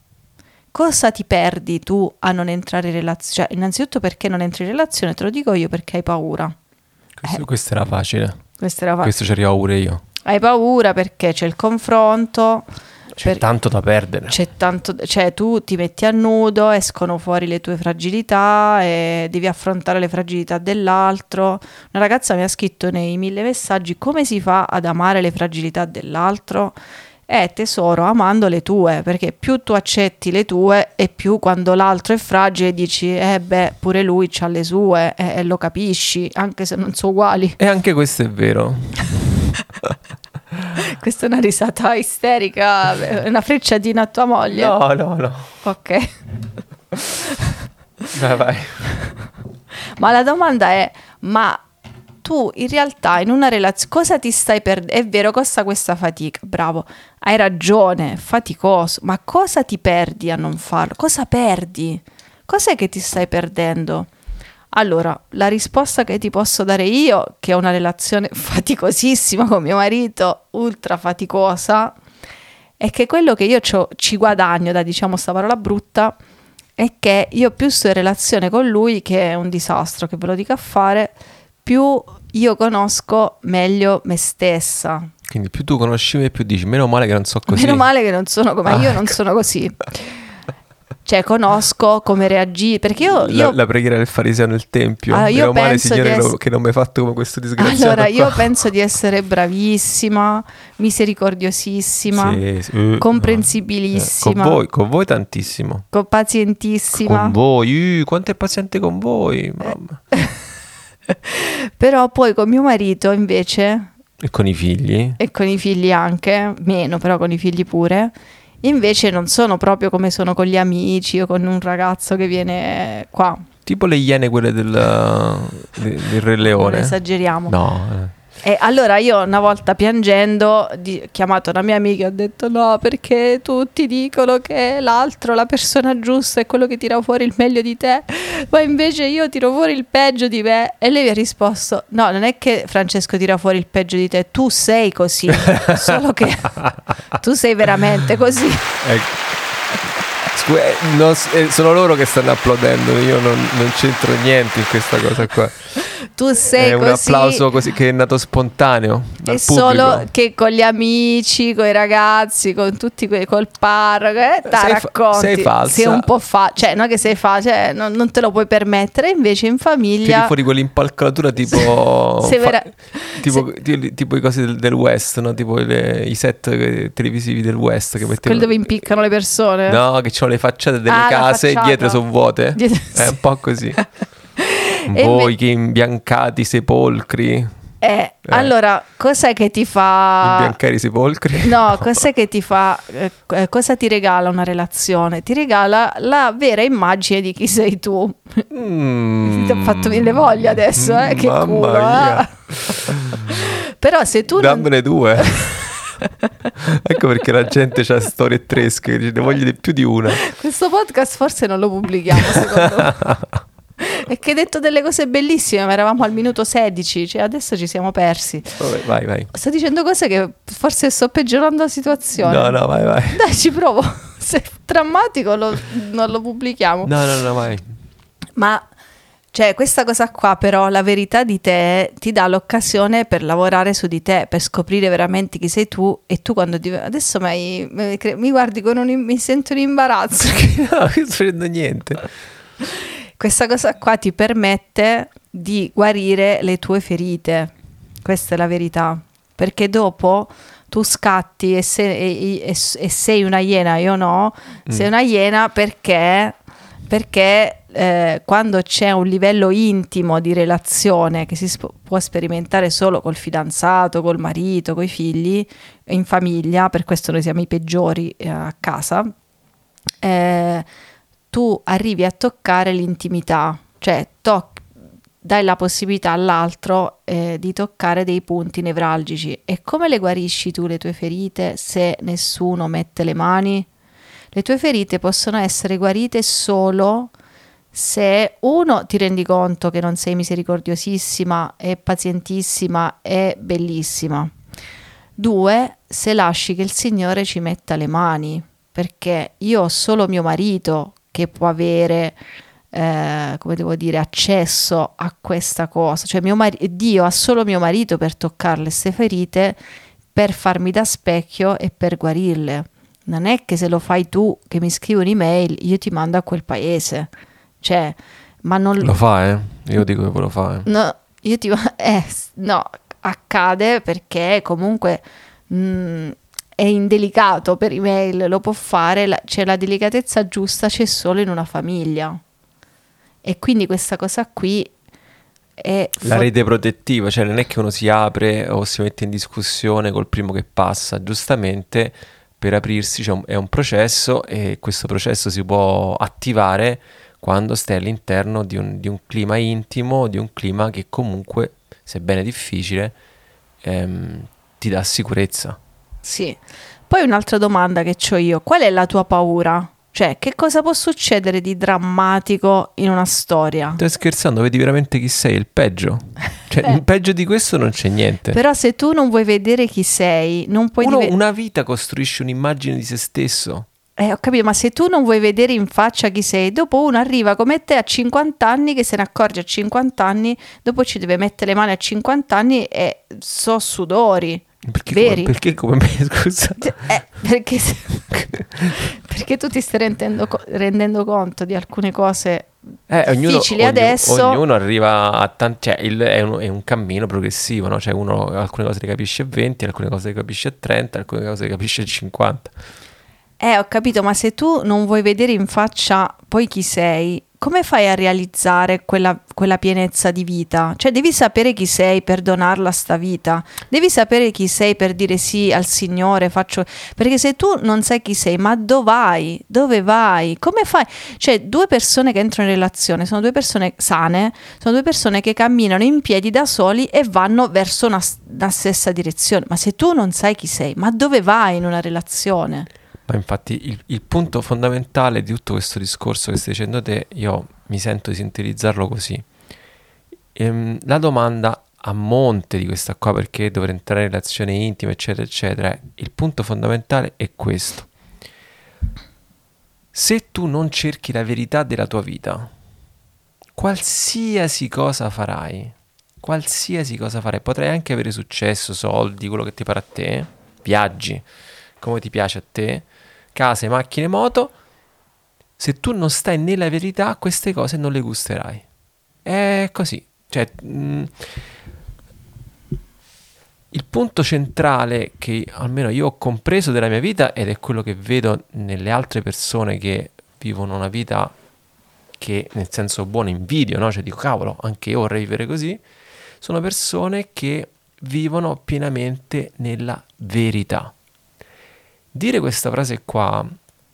[SPEAKER 1] Cosa ti perdi tu a non entrare in relazione? Cioè, innanzitutto perché non entri in relazione, te lo dico io, perché hai paura.
[SPEAKER 2] Questo,
[SPEAKER 1] eh.
[SPEAKER 2] questo era facile.
[SPEAKER 1] Questo era facile.
[SPEAKER 2] Questo ci arrivavo pure io.
[SPEAKER 1] Hai paura perché c'è il confronto.
[SPEAKER 2] C'è per, tanto da perdere.
[SPEAKER 1] C'è tanto, cioè tu ti metti a nudo, escono fuori le tue fragilità e devi affrontare le fragilità dell'altro. Una ragazza mi ha scritto nei mille messaggi: come si fa ad amare le fragilità dell'altro? Eh tesoro, amando le tue, perché più tu accetti le tue e più quando l'altro è fragile dici eh beh pure lui c'ha le sue e, e lo capisci anche se non sono uguali.
[SPEAKER 2] E anche questo è vero.
[SPEAKER 1] Questa è una risata isterica, una frecciatina a tua moglie?
[SPEAKER 2] No, no, no.
[SPEAKER 1] Ok.
[SPEAKER 2] Vai, vai.
[SPEAKER 1] Ma la domanda è, ma tu in realtà in una relazione cosa ti stai perdendo? È vero, costa questa fatica, bravo, hai ragione, è faticoso, ma cosa ti perdi a non farlo? Cosa perdi? Cos'è che ti stai perdendo? Allora, la risposta che ti posso dare io, che ho una relazione faticosissima con mio marito, ultra faticosa, è che quello che io ci guadagno da, diciamo, sta parola brutta, è che io più sto in relazione con lui, che è un disastro, che ve lo dico a fare, più io conosco meglio me stessa.
[SPEAKER 2] Quindi più tu conosci me, più dici, meno male che non so così.
[SPEAKER 1] Meno male che non sono come
[SPEAKER 2] ah,
[SPEAKER 1] io,
[SPEAKER 2] ecco.
[SPEAKER 1] non sono così. Cioè conosco come reagire, perché io... io...
[SPEAKER 2] La, la preghiera del fariseo nel tempio.
[SPEAKER 1] Allora, io
[SPEAKER 2] meno male, Signore,
[SPEAKER 1] ess...
[SPEAKER 2] che non mi hai fatto come questo disgraziato.
[SPEAKER 1] Allora, io
[SPEAKER 2] qua.
[SPEAKER 1] penso di essere bravissima, misericordiosissima,
[SPEAKER 2] sì, sì. Uh,
[SPEAKER 1] comprensibilissima.
[SPEAKER 2] Con voi, con voi tantissimo.
[SPEAKER 1] Con pazientissima.
[SPEAKER 2] Con voi, uh, quanto è paziente con voi, mamma.
[SPEAKER 1] Però poi con mio marito invece...
[SPEAKER 2] E con i figli?
[SPEAKER 1] E con i figli anche, meno però con i figli pure... Invece non sono proprio come sono con gli amici o con un ragazzo che viene qua.
[SPEAKER 2] Tipo le iene quelle del, del, del Re Leone.
[SPEAKER 1] Non esageriamo.
[SPEAKER 2] No. Eh.
[SPEAKER 1] E allora io una volta piangendo di, ho chiamato una mia amica e ho detto no, perché tutti dicono che l'altro, la persona giusta è quello che tira fuori il meglio di te, ma invece io tiro fuori il peggio di me. E lei mi ha risposto no, non è che Francesco tira fuori il peggio di te, tu sei così, solo che tu sei veramente così.
[SPEAKER 2] Ecco. Scu- eh, non, eh, sono loro che stanno applaudendo, io non, non c'entro niente in questa cosa qua.
[SPEAKER 1] Tu sei
[SPEAKER 2] è un
[SPEAKER 1] così,
[SPEAKER 2] applauso così che è nato spontaneo dal
[SPEAKER 1] è
[SPEAKER 2] pubblico.
[SPEAKER 1] solo che con gli amici, con i ragazzi, con tutti que- col parroco, eh, te
[SPEAKER 2] Sei fa-
[SPEAKER 1] racconti.
[SPEAKER 2] sei falsa.
[SPEAKER 1] Sei un po' fa, cioè non è che sei fa, cioè, non, non te lo puoi permettere, invece in famiglia
[SPEAKER 2] Tiri fuori quell'impalcatura tipo
[SPEAKER 1] sei
[SPEAKER 2] fa-
[SPEAKER 1] vera-
[SPEAKER 2] tipo,
[SPEAKER 1] se-
[SPEAKER 2] ti- tipo i cosi del, del West, no? Tipo le- i set eh, televisivi del West che
[SPEAKER 1] quelli
[SPEAKER 2] mettevano,
[SPEAKER 1] dove impiccano le persone.
[SPEAKER 2] no, che c'hanno le facciate delle
[SPEAKER 1] Ah, la
[SPEAKER 2] case
[SPEAKER 1] facciata.
[SPEAKER 2] dietro sono vuote.
[SPEAKER 1] Dietro-
[SPEAKER 2] È un po' così.
[SPEAKER 1] E
[SPEAKER 2] Voi
[SPEAKER 1] inve-
[SPEAKER 2] che imbiancati sepolcri,
[SPEAKER 1] eh, allora, cos'è che ti fa...
[SPEAKER 2] imbiancare i sepolcri.
[SPEAKER 1] No, cos'è che ti fa, eh, eh, cosa ti regala una relazione? Ti regala la vera immagine di chi sei tu.
[SPEAKER 2] Mm.
[SPEAKER 1] Ti ho fatto venire voglia adesso, eh? Che
[SPEAKER 2] Mamma
[SPEAKER 1] culo,
[SPEAKER 2] mia.
[SPEAKER 1] eh? Però se tu non...
[SPEAKER 2] Dammene due. Ecco perché la gente ha storie tresche, dice, ne voglio di più di una.
[SPEAKER 1] Questo podcast forse non lo pubblichiamo, secondo me. E che hai detto delle cose bellissime, ma eravamo al minuto sedici, cioè adesso ci siamo persi.
[SPEAKER 2] Vabbè, vai, vai.
[SPEAKER 1] Sto dicendo cose che forse sto peggiorando la situazione.
[SPEAKER 2] No, no, vai, vai.
[SPEAKER 1] Dai, ci provo. Se è drammatico lo- non lo pubblichiamo.
[SPEAKER 2] No, no, no, vai.
[SPEAKER 1] Ma cioè, questa cosa qua, però, la verità di te ti dà l'occasione per lavorare su di te, per scoprire veramente chi sei tu. E tu quando ti... adesso mi, mi cre- mi guardi con un... mi sento un imbarazzo.
[SPEAKER 2] No, non sto facendo niente.
[SPEAKER 1] Questa cosa qua ti permette di guarire le tue ferite. Questa è la verità. Perché dopo tu scatti e, se- e- e- e sei una iena, io no. Sei una iena perché, perché eh, quando c'è un livello intimo di relazione che si sp- può sperimentare solo col fidanzato, col marito, coi figli, in famiglia, per questo noi siamo i peggiori eh, a casa, eh, tu arrivi a toccare l'intimità, cioè toc- dai la possibilità all'altro eh, di toccare dei punti nevralgici. E come le guarisci tu le tue ferite se nessuno mette le mani? Le tue ferite possono essere guarite solo se uno ti rendi conto che non sei misericordiosissima e pazientissima e bellissima. Due, se lasci che il Signore ci metta le mani, perché io ho solo mio marito che può avere, eh, come devo dire, accesso a questa cosa. Cioè mio mari- Dio ha solo mio marito per toccare queste ferite, per farmi da specchio e per guarirle. Non è che se lo fai tu, che mi scrivi un'email, io ti mando a quel paese. Cioè, ma non
[SPEAKER 2] Lo fa, eh? Io dico che lo fa, eh.
[SPEAKER 1] No, io ti eh, no, accade perché comunque mh, è indelicato per email, lo può fare, la, c'è la delicatezza giusta, c'è solo in una famiglia. E quindi questa cosa qui è
[SPEAKER 2] La
[SPEAKER 1] fo-
[SPEAKER 2] rete protettiva, cioè non è che uno si apre o si mette in discussione col primo che passa, giustamente per aprirsi c'è un- è un processo e questo processo si può attivare quando stai all'interno di un, di un clima intimo, di un clima che comunque, sebbene difficile, ehm, ti dà sicurezza.
[SPEAKER 1] Sì. Poi un'altra domanda che ho io, qual è la tua paura? Cioè, che cosa può succedere di drammatico in una storia?
[SPEAKER 2] Stai scherzando? Vedi veramente chi sei? Il peggio. Cioè, il peggio di questo non c'è niente.
[SPEAKER 1] Però se tu non vuoi vedere chi sei, non puoi
[SPEAKER 2] Uno
[SPEAKER 1] dive-
[SPEAKER 2] una vita costruisce un'immagine di se stesso.
[SPEAKER 1] Eh, ho capito, ma se tu non vuoi vedere in faccia chi sei, dopo uno arriva come te a cinquanta anni, che se ne accorge a cinquanta anni, dopo ci deve mettere le mani a cinquanta anni e so sudori.
[SPEAKER 2] Perché
[SPEAKER 1] Veri?
[SPEAKER 2] come, perché come me, scusa?
[SPEAKER 1] Eh, perché, se- perché tu ti stai rendendo, co- rendendo conto di alcune cose
[SPEAKER 2] Eh, ognuno,
[SPEAKER 1] difficili
[SPEAKER 2] ognu-
[SPEAKER 1] adesso.
[SPEAKER 2] ognuno arriva a tanti, cioè il- è, un, è un cammino progressivo, no? Cioè uno alcune cose le capisce a venti, alcune cose le capisce a trenta, alcune cose le capisce a cinquanta.
[SPEAKER 1] Eh, ho capito, ma se tu non vuoi vedere in faccia poi chi sei, come fai a realizzare quella, quella pienezza di vita? Cioè, devi sapere chi sei per donarla sta vita, devi sapere chi sei per dire sì al Signore, faccio... Perché se tu non sai chi sei, ma dove vai? Dove vai? Come fai? Cioè, due persone che entrano in relazione sono due persone sane, sono due persone che camminano in piedi da soli e vanno verso una, una stessa direzione. Ma se tu non sai chi sei, ma dove vai in una relazione?
[SPEAKER 2] Ma infatti il, il punto fondamentale di tutto questo discorso che stai dicendo te, io mi sento di sintetizzarlo così. Ehm, la domanda a monte di questa qua, perché dovrei entrare in relazione intima, eccetera, eccetera, è, il punto fondamentale è questo. Se tu non cerchi la verità della tua vita, qualsiasi cosa farai, qualsiasi cosa farai, potrai anche avere successo, soldi, quello che ti pare a te, viaggi, come ti piace a te, case, macchine, moto, se tu non stai nella verità, queste cose non le gusterai. È così. Cioè, mh, il punto centrale che almeno io ho compreso della mia vita, ed è quello che vedo nelle altre persone che vivono una vita che nel senso buono invidio, no? Cioè dico, cavolo, anche io vorrei vivere così, sono persone che vivono pienamente nella verità. Dire questa frase qua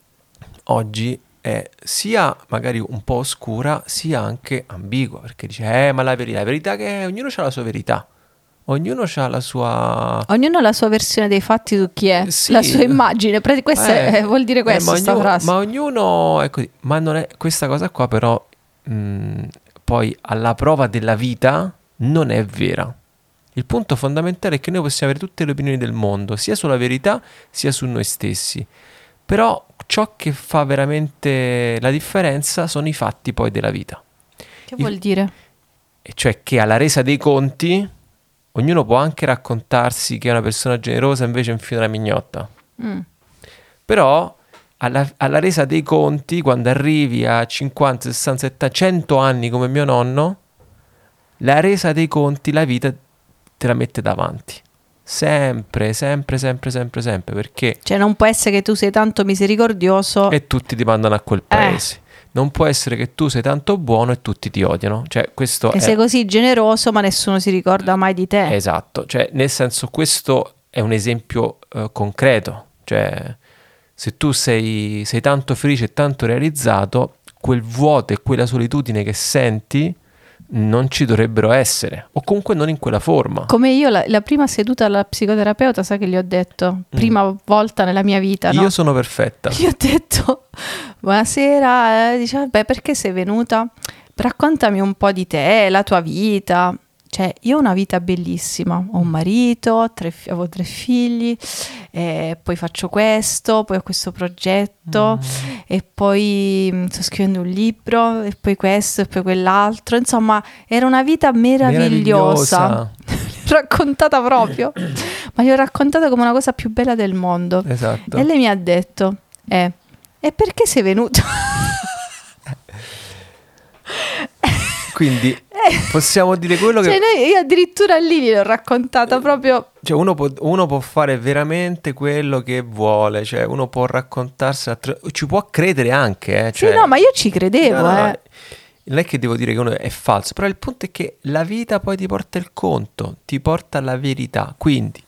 [SPEAKER 2] oggi è sia magari un po' oscura, sia anche ambigua, perché dice, eh, ma la verità, la verità che ognuno ha la sua verità, ognuno ha la sua...
[SPEAKER 1] Ognuno ha la sua versione dei fatti su chi è,
[SPEAKER 2] Sì.
[SPEAKER 1] la sua immagine, Pre- questa
[SPEAKER 2] Eh,
[SPEAKER 1] è- vuol dire
[SPEAKER 2] eh,
[SPEAKER 1] questo,
[SPEAKER 2] ma,
[SPEAKER 1] sta
[SPEAKER 2] ognuno,
[SPEAKER 1] frase.
[SPEAKER 2] ma ognuno è così, ma non è questa cosa qua però mh, poi alla prova della vita non è vera. Il punto fondamentale è che noi possiamo avere tutte le opinioni del mondo, sia sulla verità sia su noi stessi, però ciò che fa veramente la differenza sono i fatti poi della vita.
[SPEAKER 1] Che vuol dire?
[SPEAKER 2] E cioè che alla resa dei conti ognuno può anche raccontarsi che è una persona generosa invece infila una mignotta.
[SPEAKER 1] Mm.
[SPEAKER 2] Però alla, alla resa dei conti, quando arrivi a cinquanta, sessanta, settanta, cento anni come mio nonno, la resa dei conti, la vita te la mette davanti. Sempre, sempre, sempre, sempre, sempre, perché...
[SPEAKER 1] Cioè non può essere che tu sei tanto misericordioso.
[SPEAKER 2] E tutti ti mandano a quel paese. Eh. Non può essere che tu sei tanto buono e tutti ti odiano. Cioè, questo
[SPEAKER 1] e
[SPEAKER 2] è...
[SPEAKER 1] sei così generoso ma nessuno si ricorda mai di te.
[SPEAKER 2] Esatto, cioè nel senso questo è un esempio uh, concreto. Cioè, se tu sei, sei tanto felice e tanto realizzato, quel vuoto e quella solitudine che senti non ci dovrebbero essere, o comunque non in quella forma.
[SPEAKER 1] Come io la, la prima seduta alla psicoterapeuta, sai che gli ho detto? Prima mm. volta nella mia vita, no?
[SPEAKER 2] Io sono perfetta.
[SPEAKER 1] Gli ho detto, buonasera, eh, dice, vabbè, perché sei venuta? Raccontami un po' di te, la tua vita. Cioè, io ho una vita bellissima, ho un marito, tre, avevo tre figli, e poi faccio questo, poi ho questo progetto, mm. e poi sto scrivendo un libro, e poi questo, e poi quell'altro. Insomma, era una vita meravigliosa. meravigliosa. Raccontata proprio, ma gli ho raccontata come una cosa più bella del mondo.
[SPEAKER 2] Esatto.
[SPEAKER 1] E lei mi ha detto, eh, e perché sei venuto?
[SPEAKER 2] Quindi possiamo dire quello che...
[SPEAKER 1] Cioè noi, io addirittura lì gliel'ho raccontata proprio...
[SPEAKER 2] Cioè uno può, uno può fare veramente quello che vuole, cioè uno può raccontarsi, attra... ci può credere anche. Eh? Cioè...
[SPEAKER 1] Sì, no, ma io ci credevo.
[SPEAKER 2] No, no,
[SPEAKER 1] eh.
[SPEAKER 2] no. Non è che devo dire che uno è falso, però il punto è che la vita poi ti porta il conto, ti porta alla verità. Quindi,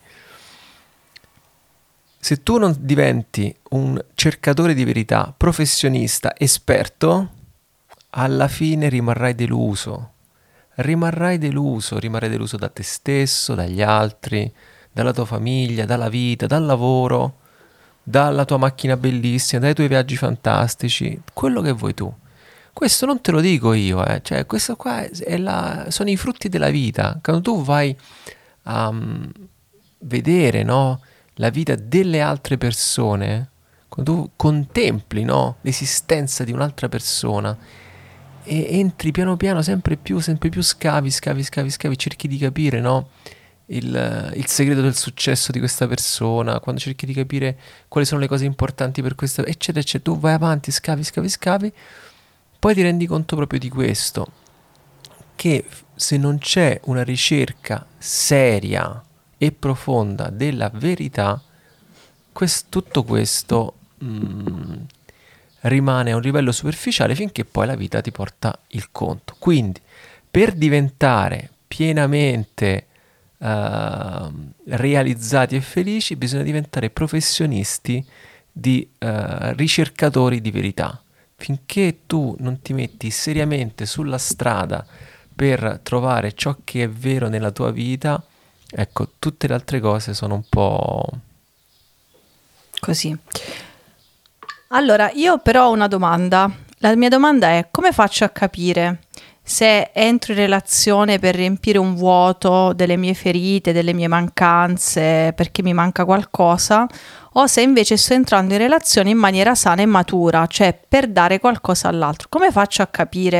[SPEAKER 2] se tu non diventi un cercatore di verità, professionista, esperto, alla fine rimarrai deluso. Rimarrai deluso, rimarrai deluso da te stesso, dagli altri, dalla tua famiglia, dalla vita, dal lavoro, dalla tua macchina bellissima, dai tuoi viaggi fantastici, quello che vuoi tu. Questo non te lo dico io, eh. Cioè questo qua è la, sono i frutti della vita. Quando tu vai a um, vedere, no, la vita delle altre persone, quando tu contempli, no, l'esistenza di un'altra persona e entri piano piano sempre più, sempre più scavi, scavi, scavi, scavi, cerchi di capire, no, il, il segreto del successo di questa persona, quando cerchi di capire quali sono le cose importanti per questa, eccetera, eccetera, tu vai avanti, scavi, scavi, scavi, poi ti rendi conto proprio di questo, che se non c'è una ricerca seria e profonda della verità, quest- tutto questo mm, rimane a un livello superficiale finché poi la vita ti porta il conto. Quindi, per diventare pienamente uh, realizzati e felici, bisogna diventare professionisti di uh, ricercatori di verità. Finché tu non ti metti seriamente sulla strada per trovare ciò che è vero nella tua vita, ecco, tutte le altre cose sono un po'
[SPEAKER 1] così. Allora, io però ho una domanda. La mia domanda è: come faccio a capire se entro in relazione per riempire un vuoto delle mie ferite, delle mie mancanze, perché mi manca qualcosa, o se invece sto entrando in relazione in maniera sana e matura, cioè per dare qualcosa all'altro? Come faccio a capire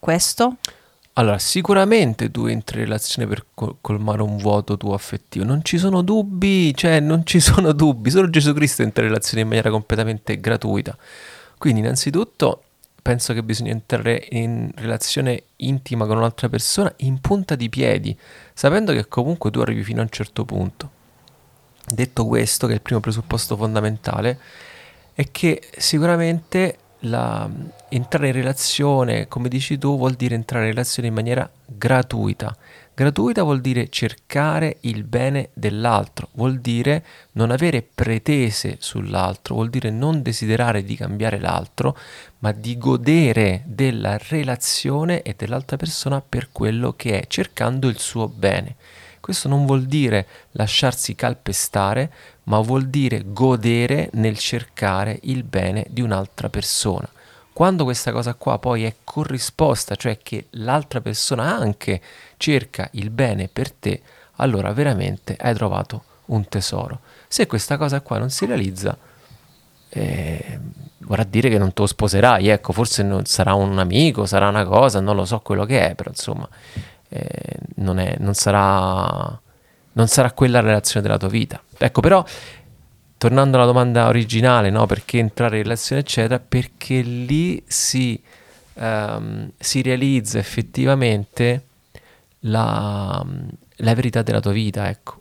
[SPEAKER 1] questo?
[SPEAKER 2] Allora, sicuramente tu entri in relazione per col- colmare un vuoto tuo affettivo, non ci sono dubbi, cioè non ci sono dubbi, solo Gesù Cristo entra in relazione in maniera completamente gratuita. Quindi innanzitutto penso che bisogna entrare in relazione intima con un'altra persona in punta di piedi, sapendo che comunque tu arrivi fino a un certo punto. Detto questo, che è il primo presupposto fondamentale, è che sicuramente la, entrare in relazione, come dici tu, vuol dire entrare in relazione in maniera gratuita. Gratuita vuol dire cercare il bene dell'altro, vuol dire non avere pretese sull'altro, vuol dire non desiderare di cambiare l'altro, ma di godere della relazione e dell'altra persona per quello che è, cercando il suo bene. Questo non vuol dire lasciarsi calpestare, ma vuol dire godere nel cercare il bene di un'altra persona. Quando questa cosa qua poi è corrisposta, cioè che l'altra persona anche cerca il bene per te, allora veramente hai trovato un tesoro. Se questa cosa qua non si realizza, eh, vorrà dire che non te lo sposerai, ecco, forse non, sarà un amico, sarà una cosa, non lo so quello che è, però insomma, eh, non è, non sarà, non sarà quella la relazione della tua vita. Ecco, però, tornando alla domanda originale, no? Perché entrare in relazione, eccetera, perché lì si, ehm, si realizza effettivamente la, la verità della tua vita, ecco.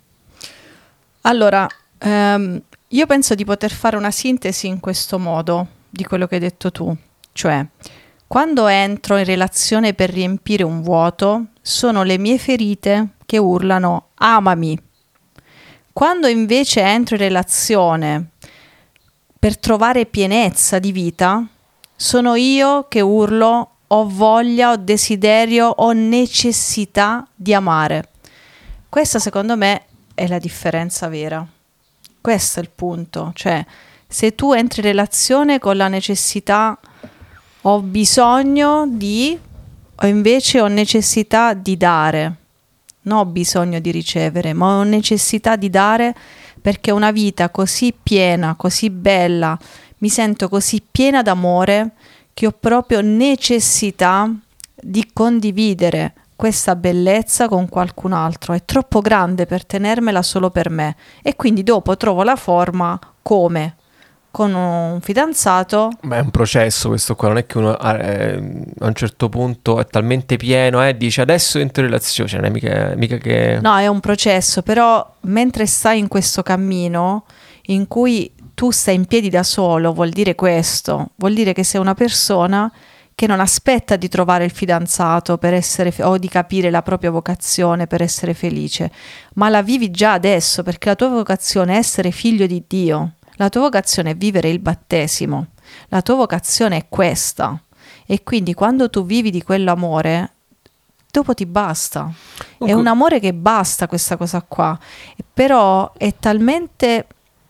[SPEAKER 1] Allora, ehm, io penso di poter fare una sintesi in questo modo di quello che hai detto tu, cioè quando entro in relazione per riempire un vuoto, sono le mie ferite che urlano amami. Quando invece entro in relazione per trovare pienezza di vita, sono io che urlo ho voglia, ho desiderio, ho necessità di amare. Questa secondo me è la differenza vera. Questo è il punto, cioè se tu entri in relazione con la necessità ho bisogno di, o invece ho necessità di dare, non ho bisogno di ricevere, ma ho necessità di dare perché una vita così piena, così bella, mi sento così piena d'amore che ho proprio necessità di condividere questa bellezza con qualcun altro. È troppo grande per tenermela solo per me e quindi dopo trovo la forma come? Con un fidanzato.
[SPEAKER 2] Ma è un processo questo qua, non è che uno eh, a un certo punto è talmente pieno e eh, dice adesso entro in relazione, cioè non è mica, mica che...
[SPEAKER 1] No, è un processo, però mentre stai in questo cammino in cui tu stai in piedi da solo, vuol dire questo, vuol dire che sei una persona che non aspetta di trovare il fidanzato per essere fe- o di capire la propria vocazione per essere felice, ma la vivi già adesso perché la tua vocazione è essere figlio di Dio. La tua vocazione è vivere il battesimo, la tua vocazione è questa e quindi quando tu vivi di quell'amore, dopo ti basta. È un amore che basta questa cosa qua, però è talmente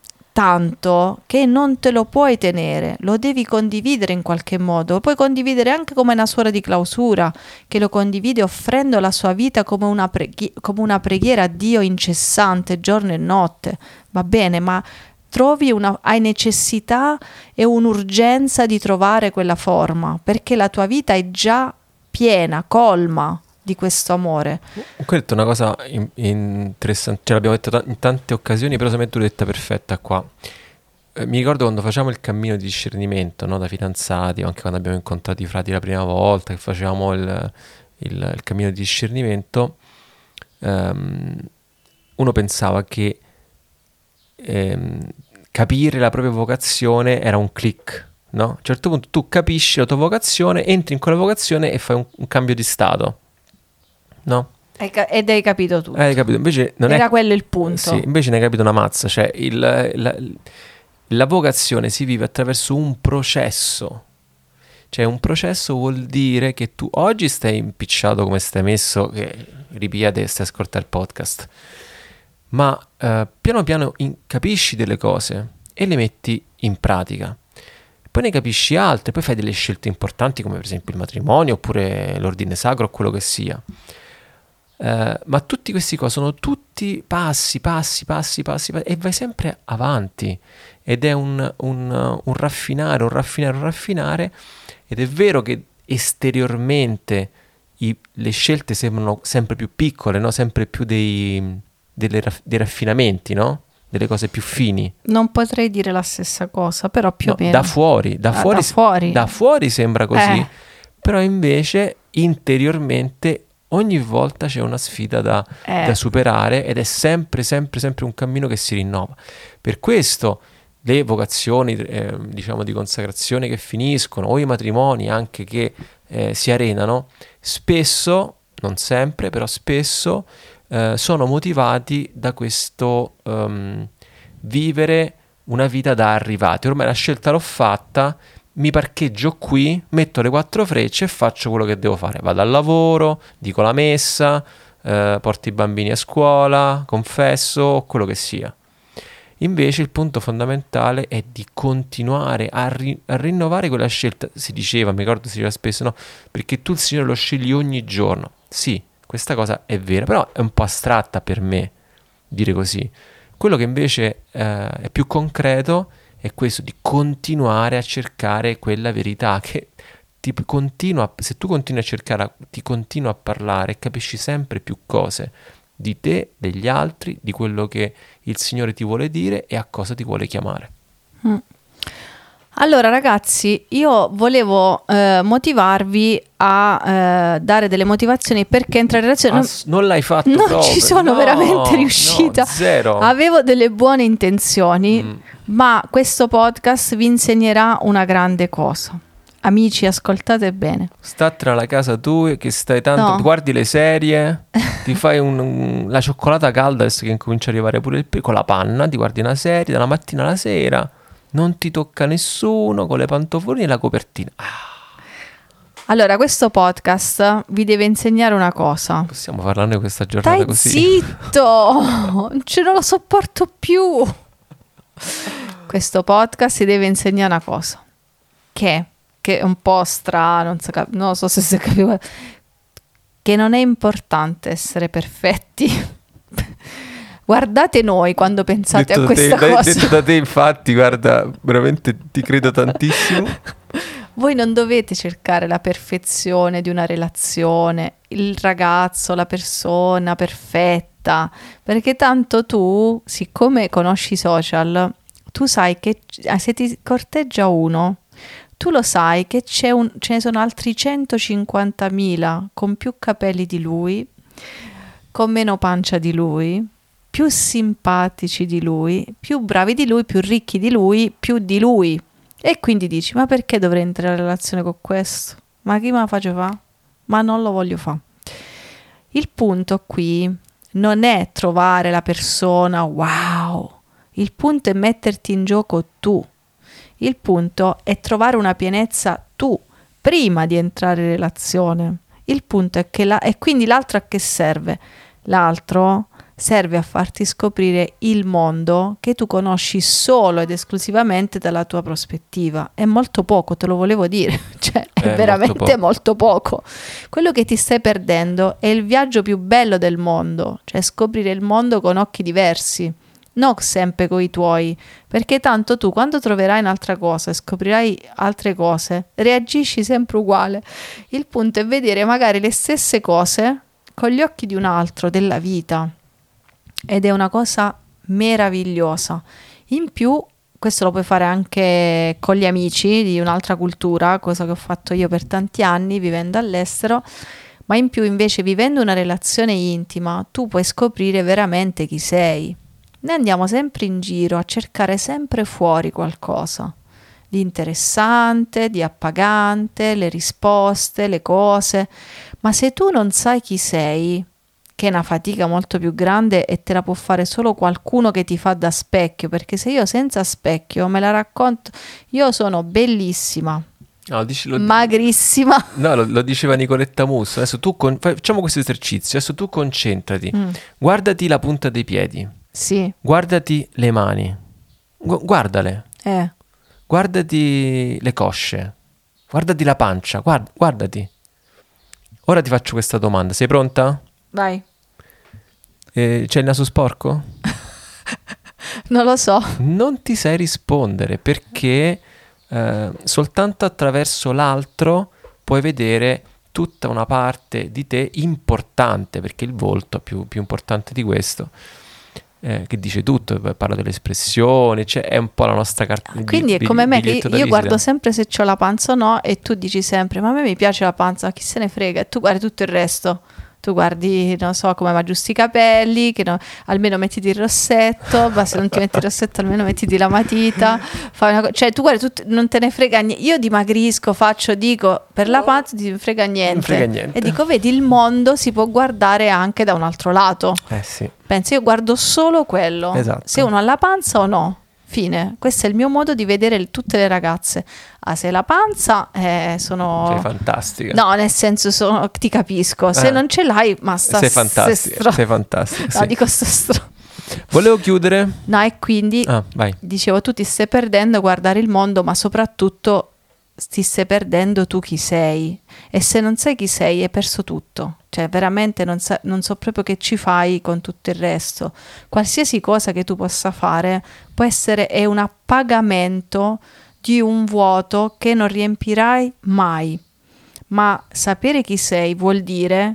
[SPEAKER 1] tanto che non te lo puoi tenere, lo devi condividere in qualche modo, lo puoi condividere anche come una suora di clausura che lo condivide offrendo la sua vita come una, preghi- come una preghiera a Dio incessante giorno e notte, va bene, ma trovi una, hai necessità e un'urgenza di trovare quella forma, perché la tua vita è già piena, colma di questo amore.
[SPEAKER 2] Ho detto una cosa in, interessante, ce l'abbiamo detto t- in tante occasioni, però secondo me tu l'hai detta perfetta qua. Eh, mi ricordo quando facciamo il cammino di discernimento, no, da fidanzati, o anche quando abbiamo incontrato i frati la prima volta, che facevamo il, il, il cammino di discernimento, ehm, uno pensava che ehm, capire la propria vocazione era un click, no? A un certo punto tu capisci la tua vocazione, entri in quella vocazione e fai un, un cambio di stato, no?
[SPEAKER 1] Hai ca- ed hai capito tutto.
[SPEAKER 2] Hai capito? Invece non
[SPEAKER 1] Era
[SPEAKER 2] è...
[SPEAKER 1] quello il punto.
[SPEAKER 2] Sì, invece ne hai capito una mazza, cioè il, la, la vocazione si vive attraverso un processo. Cioè un processo vuol dire che tu oggi stai impicciato come stai messo, che ripiede, stai ascoltando il podcast, ma eh, piano piano in- capisci delle cose e le metti in pratica. Poi ne capisci altre, poi fai delle scelte importanti come per esempio il matrimonio oppure l'ordine sacro o quello che sia. Uh, ma tutti questi qua sono tutti passi, passi, passi, passi, passi e vai sempre avanti ed è un, un, un raffinare, un raffinare, un raffinare ed è vero che esteriormente i, le scelte sembrano sempre più piccole, no? Sempre più dei, delle, dei raffinamenti, no? Delle cose più fini.
[SPEAKER 1] Non potrei dire la stessa cosa, però più
[SPEAKER 2] No,
[SPEAKER 1] o meno.
[SPEAKER 2] da fuori, da,
[SPEAKER 1] Ah,
[SPEAKER 2] fuori,
[SPEAKER 1] da fuori.
[SPEAKER 2] da fuori sembra così,
[SPEAKER 1] Eh.
[SPEAKER 2] però invece interiormente ogni volta c'è una sfida da,
[SPEAKER 1] Eh.
[SPEAKER 2] da superare ed è sempre, sempre, sempre un cammino che si rinnova. Per questo le vocazioni, eh, diciamo, di consacrazione che finiscono, o i matrimoni anche che eh, si arenano, spesso, non sempre, però spesso, eh, sono motivati da questo um, vivere una vita da arrivati. Ormai la scelta l'ho fatta, mi parcheggio qui, metto le quattro frecce e faccio quello che devo fare. Vado al lavoro, dico la messa, eh, porto i bambini a scuola, confesso, quello che sia. Invece il punto fondamentale è di continuare a, ri- a rinnovare quella scelta. Si diceva, mi ricordo si diceva spesso, no? Perché tu il Signore lo scegli ogni giorno. Sì, questa cosa è vera, però è un po' astratta per me dire così. Quello che invece eh, è più concreto è questo di continuare a cercare quella verità che ti continua, se tu continui a cercare, ti continua a parlare e capisci sempre più cose di te, degli altri, di quello che il Signore ti vuole dire e a cosa ti vuole chiamare.
[SPEAKER 1] Mm. Allora ragazzi, io volevo eh, motivarvi a eh, dare delle motivazioni perché entrare in relazione...
[SPEAKER 2] Ass- non l'hai fatto
[SPEAKER 1] non
[SPEAKER 2] proprio.
[SPEAKER 1] ci sono
[SPEAKER 2] No,
[SPEAKER 1] veramente riuscita.
[SPEAKER 2] No, zero.
[SPEAKER 1] Avevo delle buone intenzioni,
[SPEAKER 2] Mm.
[SPEAKER 1] ma questo podcast vi insegnerà una grande cosa. Amici, ascoltate bene.
[SPEAKER 2] Statene alla casa tua che stai tanto,
[SPEAKER 1] No.
[SPEAKER 2] guardi le serie, ti fai un, un- la cioccolata calda adesso che incomincia a arrivare pure il pe- con la panna, ti guardi una serie dalla mattina alla sera, non ti tocca nessuno, con le pantofole e la copertina. Ah,
[SPEAKER 1] Allora, questo podcast vi deve insegnare una cosa.
[SPEAKER 2] possiamo farla noi questa giornata
[SPEAKER 1] Stai
[SPEAKER 2] così?
[SPEAKER 1] zitto! Non ce lo sopporto più. Questo podcast ti deve insegnare una cosa. Che, che è un po' strano, non so, cap- non so se si capiva. Che non è importante essere perfetti. Guardate noi quando pensate
[SPEAKER 2] Detto
[SPEAKER 1] a
[SPEAKER 2] da te-
[SPEAKER 1] questa
[SPEAKER 2] da-
[SPEAKER 1] cosa.
[SPEAKER 2] detto da te infatti, guarda, veramente ti credo tantissimo.
[SPEAKER 1] Voi non dovete cercare la perfezione di una relazione, il ragazzo, la persona perfetta, perché tanto tu, siccome conosci i social, tu sai che eh, se ti corteggia uno, tu lo sai che c'è un, ce ne sono altri centocinquantamila con più capelli di lui, con meno pancia di lui, più simpatici di lui, più bravi di lui, più ricchi di lui, più di lui. E quindi dici, ma perché dovrei entrare in relazione con questo? Ma chi me la faccio fa? Ma non lo voglio fare. Il punto qui non è trovare la persona wow. Il punto è metterti in gioco tu. Il punto è trovare una pienezza tu, prima di entrare in relazione. Il punto è che la, e quindi l'altro a che serve? L'altro serve a farti scoprire il mondo che tu conosci solo ed esclusivamente dalla tua prospettiva. È molto poco, te lo volevo dire, cioè è,
[SPEAKER 2] È
[SPEAKER 1] veramente
[SPEAKER 2] molto poco.
[SPEAKER 1] molto poco. Quello che ti stai perdendo è il viaggio più bello del mondo, cioè scoprire il mondo con occhi diversi, non sempre coi tuoi, perché tanto tu quando troverai un'altra cosa e scoprirai altre cose, reagisci sempre uguale. Il punto è vedere magari le stesse cose con gli occhi di un altro, della vita. Ed è una cosa meravigliosa. In più, questo lo puoi fare anche con gli amici di un'altra cultura, cosa che ho fatto io per tanti anni vivendo all'estero, ma in più invece vivendo una relazione intima, tu puoi scoprire veramente chi sei. Noi andiamo sempre in giro a cercare sempre fuori qualcosa di interessante, di appagante, le risposte, le cose, ma se tu non sai chi sei, che è una fatica molto più grande e te la può fare solo qualcuno che ti fa da specchio, perché se io senza specchio me la racconto, io sono bellissima,
[SPEAKER 2] No, dici, lo,
[SPEAKER 1] magrissima.
[SPEAKER 2] no, lo, lo diceva Nicoletta Musso. Adesso tu con- facciamo questo esercizio. Adesso tu concentrati.
[SPEAKER 1] Mm,
[SPEAKER 2] Guardati la punta dei piedi.
[SPEAKER 1] sì,
[SPEAKER 2] Guardati le mani. Gu- guardale.
[SPEAKER 1] eh.
[SPEAKER 2] Guardati le cosce. Guardati la pancia. Guard- guardati. Ora ti faccio questa domanda. Sei pronta?
[SPEAKER 1] Vai.
[SPEAKER 2] Eh, c'è il naso sporco?
[SPEAKER 1] Non lo so.
[SPEAKER 2] Non ti sai rispondere perché eh, soltanto attraverso l'altro puoi vedere tutta una parte di te importante, perché il volto più, più importante di questo, eh, che dice tutto, parla delle espressioni, cioè è un po' la nostra carta.
[SPEAKER 1] Quindi è come me che io, io guardo sempre se c'ho la panza o no, e tu dici sempre ma a me mi piace la panza, chi se ne frega, e tu guardi tutto il resto. Tu guardi, non so, come mi aggiusti i capelli, che no, almeno mettiti il rossetto, ma se non ti metti il rossetto almeno mettiti la matita, fai una co- cioè tu guardi, tu, non te ne frega niente. Io dimagrisco, faccio, dico, per la panza ti frega niente.
[SPEAKER 2] Non frega niente.
[SPEAKER 1] E dico, vedi, il mondo si può guardare anche da un altro lato.
[SPEAKER 2] Eh sì.
[SPEAKER 1] Penso, io guardo solo quello.
[SPEAKER 2] Esatto.
[SPEAKER 1] Se uno ha la panza o no. Fine. Questo è il mio modo di vedere il- tutte le ragazze. Ah, se la panza, eh, sono...
[SPEAKER 2] Sei fantastica.
[SPEAKER 1] No, nel senso, sono, ti capisco. Se
[SPEAKER 2] Eh.
[SPEAKER 1] non ce l'hai, ma sta
[SPEAKER 2] Sei
[SPEAKER 1] se
[SPEAKER 2] fantastica,
[SPEAKER 1] stro-
[SPEAKER 2] sei fantastica.
[SPEAKER 1] No,
[SPEAKER 2] sì.
[SPEAKER 1] dico sto stro-
[SPEAKER 2] Volevo chiudere.
[SPEAKER 1] No, e quindi,
[SPEAKER 2] Ah, vai.
[SPEAKER 1] dicevo, tu ti stai perdendo a guardare il mondo, ma soprattutto ti stai perdendo tu chi sei. E se non sai chi sei, hai perso tutto. Cioè, veramente non, sa- non so proprio che ci fai con tutto il resto. Qualsiasi cosa che tu possa fare può essere è un appagamento di un vuoto che non riempirai mai. Ma sapere chi sei vuol dire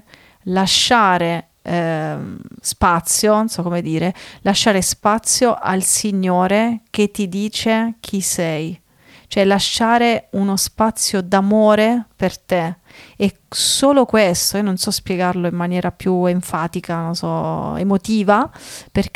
[SPEAKER 1] lasciare ehm, spazio, non so come dire, lasciare spazio al Signore che ti dice chi sei. Cioè lasciare uno spazio d'amore per te. E solo questo, io non so spiegarlo in maniera più enfatica, non so, emotiva, per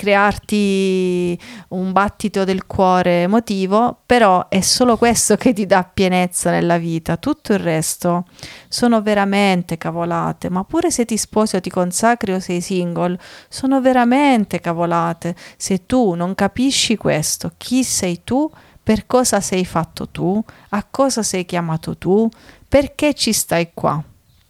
[SPEAKER 1] crearti un battito del cuore emotivo, però è solo questo che ti dà pienezza nella vita. Tutto il resto sono veramente cavolate, ma pure se ti sposi o ti consacri o sei single, sono veramente cavolate. Se tu non capisci questo, chi sei tu, per cosa sei fatto tu, a cosa sei chiamato tu, perché ci stai qua.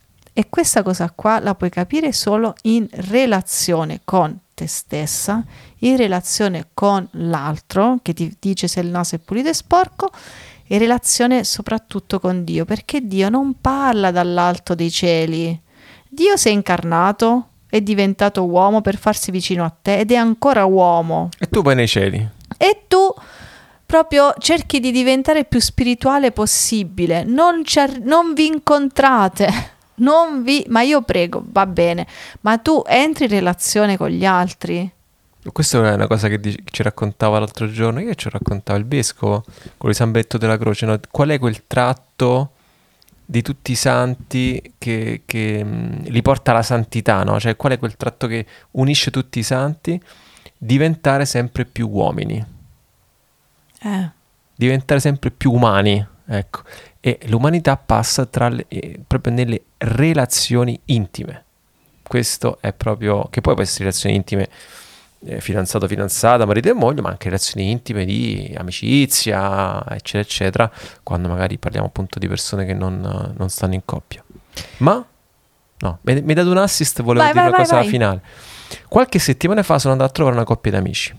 [SPEAKER 1] E questa cosa qua la puoi capire solo in relazione con te stessa, in relazione con l'altro che ti dice se il naso è pulito e sporco, in relazione soprattutto con Dio, perché Dio non parla dall'alto dei cieli. Dio si è incarnato, è diventato uomo per farsi vicino a te ed è ancora uomo.
[SPEAKER 2] E tu poi nei cieli.
[SPEAKER 1] E tu proprio cerchi di diventare più spirituale possibile, non, ci ar- non vi incontrate, non vi, ma io prego, va bene, ma tu entri in relazione con gli altri?
[SPEAKER 2] Questa è una cosa che dici- ci raccontava l'altro giorno, che ci raccontava il vescovo, quello di San Benedetto della Croce, no? Qual è quel tratto di tutti i santi che, che mh, li porta alla santità, no? Cioè qual è quel tratto che unisce tutti i santi? Diventare sempre più uomini.
[SPEAKER 1] Eh.
[SPEAKER 2] Diventare sempre più umani, ecco, e l'umanità passa tra le, eh, proprio nelle relazioni intime. Questo è proprio, che poi può essere relazioni intime, eh, fidanzato, fidanzata, marito e moglie, ma anche relazioni intime di amicizia, eccetera, eccetera, quando magari parliamo appunto di persone che non, non stanno in coppia. Ma, no, mi hai dato un assist, volevo
[SPEAKER 1] Vai,
[SPEAKER 2] dire
[SPEAKER 1] vai,
[SPEAKER 2] una
[SPEAKER 1] vai,
[SPEAKER 2] cosa
[SPEAKER 1] vai.
[SPEAKER 2] finale. Qualche settimana fa sono andato a trovare una coppia di amici.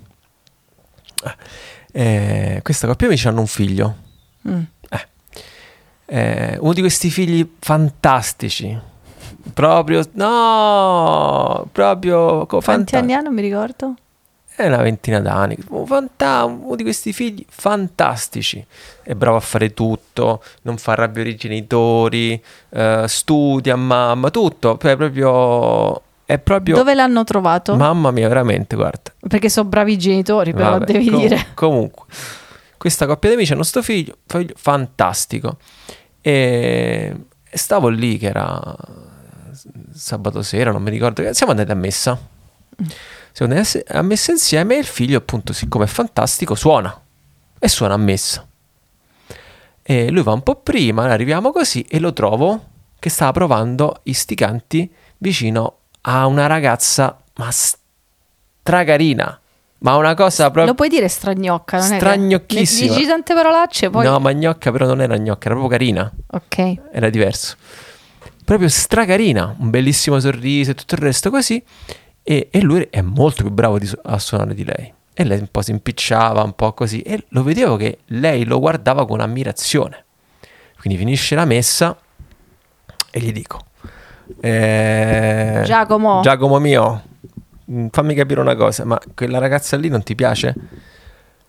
[SPEAKER 2] Eh, questa coppia di amici hanno un figlio.
[SPEAKER 1] Mm.
[SPEAKER 2] Eh. Eh, uno di questi figli fantastici, proprio no, proprio co-
[SPEAKER 1] Quanti
[SPEAKER 2] fanta-
[SPEAKER 1] anni hanno, mi ricordo?
[SPEAKER 2] è una ventina d'anni. Fanta- uno di questi figli fantastici, è bravo a fare tutto, non fa arrabbiare i genitori, eh, studia, mamma, tutto, cioè proprio è proprio
[SPEAKER 1] Dove l'hanno trovato?
[SPEAKER 2] mamma mia, veramente, guarda.
[SPEAKER 1] Perché sono bravi i genitori, però
[SPEAKER 2] Vabbè,
[SPEAKER 1] devi
[SPEAKER 2] com-
[SPEAKER 1] dire.
[SPEAKER 2] Comunque, questa coppia di amici hanno sto figlio, figlio fantastico. E e stavo lì che era sabato sera, non mi ricordo. Siamo andati a messa. Siamo andati a messa insieme e il figlio, appunto, siccome è fantastico, suona. E suona a messa. E lui va un po' prima, noi arriviamo così e lo trovo che stava provando i sticanti vicino a una ragazza, ma stracarina. Ma una cosa proprio...
[SPEAKER 1] Lo puoi dire stragnocca, non è che-
[SPEAKER 2] Stragnocchissima.
[SPEAKER 1] Dici tante parolacce, poi...
[SPEAKER 2] No, ma gnocca però non era gnocca, era proprio carina.
[SPEAKER 1] Ok.
[SPEAKER 2] Era diverso. Proprio stracarina, un bellissimo sorriso e tutto il resto così. E, e lui è molto più bravo di su- a suonare di lei. E lei un po' si impicciava, un po' così. E lo vedevo che lei lo guardava con ammirazione. Quindi finisce la messa e gli dico... Eh,
[SPEAKER 1] Giacomo.
[SPEAKER 2] Giacomo mio, mm, fammi capire una cosa, ma quella ragazza lì non ti piace?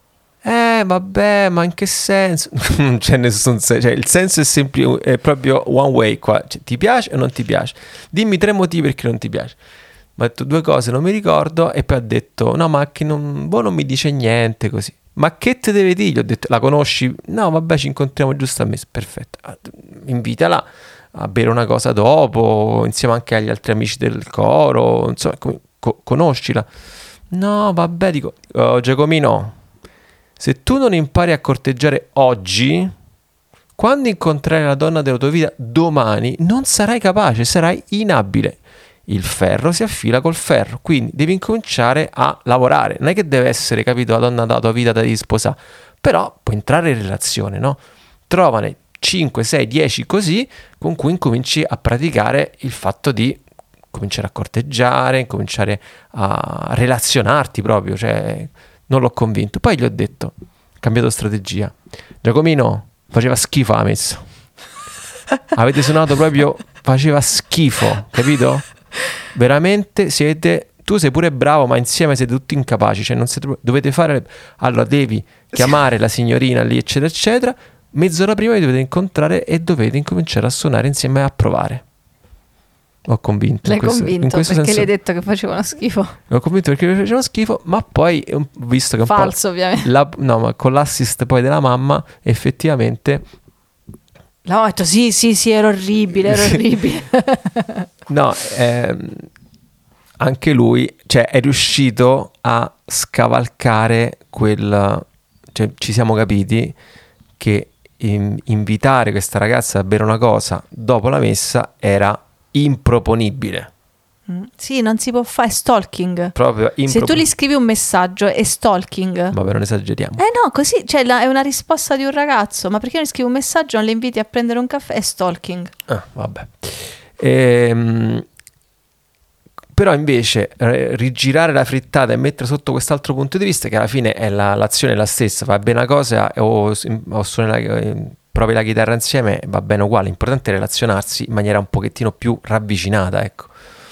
[SPEAKER 2] Eh, vabbè, ma in che senso? Non c'è nessun senso. Cioè, il senso è, sempli- è proprio one way qua. Cioè, ti piace o non ti piace? Dimmi tre motivi perché non ti piace. Mi ha detto due cose, non mi ricordo. E poi ha detto, no, ma che non, boh, non mi dice niente così. Ma che te deve dire? Gli ho detto, la conosci? No, vabbè, ci incontriamo giusto a mese. Perfetto. Invitala a bere una cosa dopo, insieme anche agli altri amici del coro. Insomma, co- conoscila. No, vabbè, dico, oh, Giacomino, se tu non impari a corteggiare oggi, quando incontrerai la donna della tua vita domani, non sarai capace, sarai inabile. Il ferro si affila col ferro, quindi devi incominciare a lavorare. Non è che deve essere, capito, la donna della tua vita da devi sposare, però puoi entrare in relazione, no? Trovane cinque, sei, dieci così con cui incominci a praticare il fatto di cominciare a corteggiare, cominciare a relazionarti proprio, cioè non l'ho convinto. Poi gli ho detto, cambiato strategia. Giacomino, faceva schifo la messa. Avete suonato proprio, faceva schifo, capito? Veramente siete, tu sei pure bravo, ma insieme siete tutti incapaci, cioè non siete, dovete fare, allora devi chiamare la signorina lì, eccetera, eccetera, mezz'ora prima vi dovete incontrare e dovete incominciare a suonare insieme e a provare. Ho convinto.
[SPEAKER 1] L'hai
[SPEAKER 2] in questo,
[SPEAKER 1] convinto
[SPEAKER 2] in questo
[SPEAKER 1] perché
[SPEAKER 2] senso,
[SPEAKER 1] le hai detto che facevano schifo.
[SPEAKER 2] l'ho convinto perché facevano schifo, ma poi ho visto che un
[SPEAKER 1] Falso,
[SPEAKER 2] po'
[SPEAKER 1] ovviamente.
[SPEAKER 2] la, no, ma con l'assist poi della mamma effettivamente
[SPEAKER 1] L'ho detto, sì, sì, sì, era orribile, era
[SPEAKER 2] Sì.
[SPEAKER 1] orribile.
[SPEAKER 2] no, ehm, anche lui, cioè, è riuscito a scavalcare quel, cioè, ci siamo capiti che in- invitare questa ragazza a bere una cosa dopo la messa era improponibile.
[SPEAKER 1] Mm. Sì, non si può fare stalking.
[SPEAKER 2] Proprio
[SPEAKER 1] Se tu
[SPEAKER 2] improponibile.
[SPEAKER 1] gli scrivi un messaggio è stalking.
[SPEAKER 2] Vabbè, non esageriamo.
[SPEAKER 1] Eh no, così, cioè la- è una risposta di un ragazzo, ma perché non scrivi un messaggio, non le inviti a prendere un caffè, è stalking.
[SPEAKER 2] Ah, vabbè. Ehm, però invece eh, rigirare la frittata e mettere sotto quest'altro punto di vista, che alla fine è la- l'azione è la stessa, fa bene una cosa o, o suoni la, eh, provi la chitarra insieme, va bene uguale, l'importante è relazionarsi in maniera un pochettino più ravvicinata, ecco.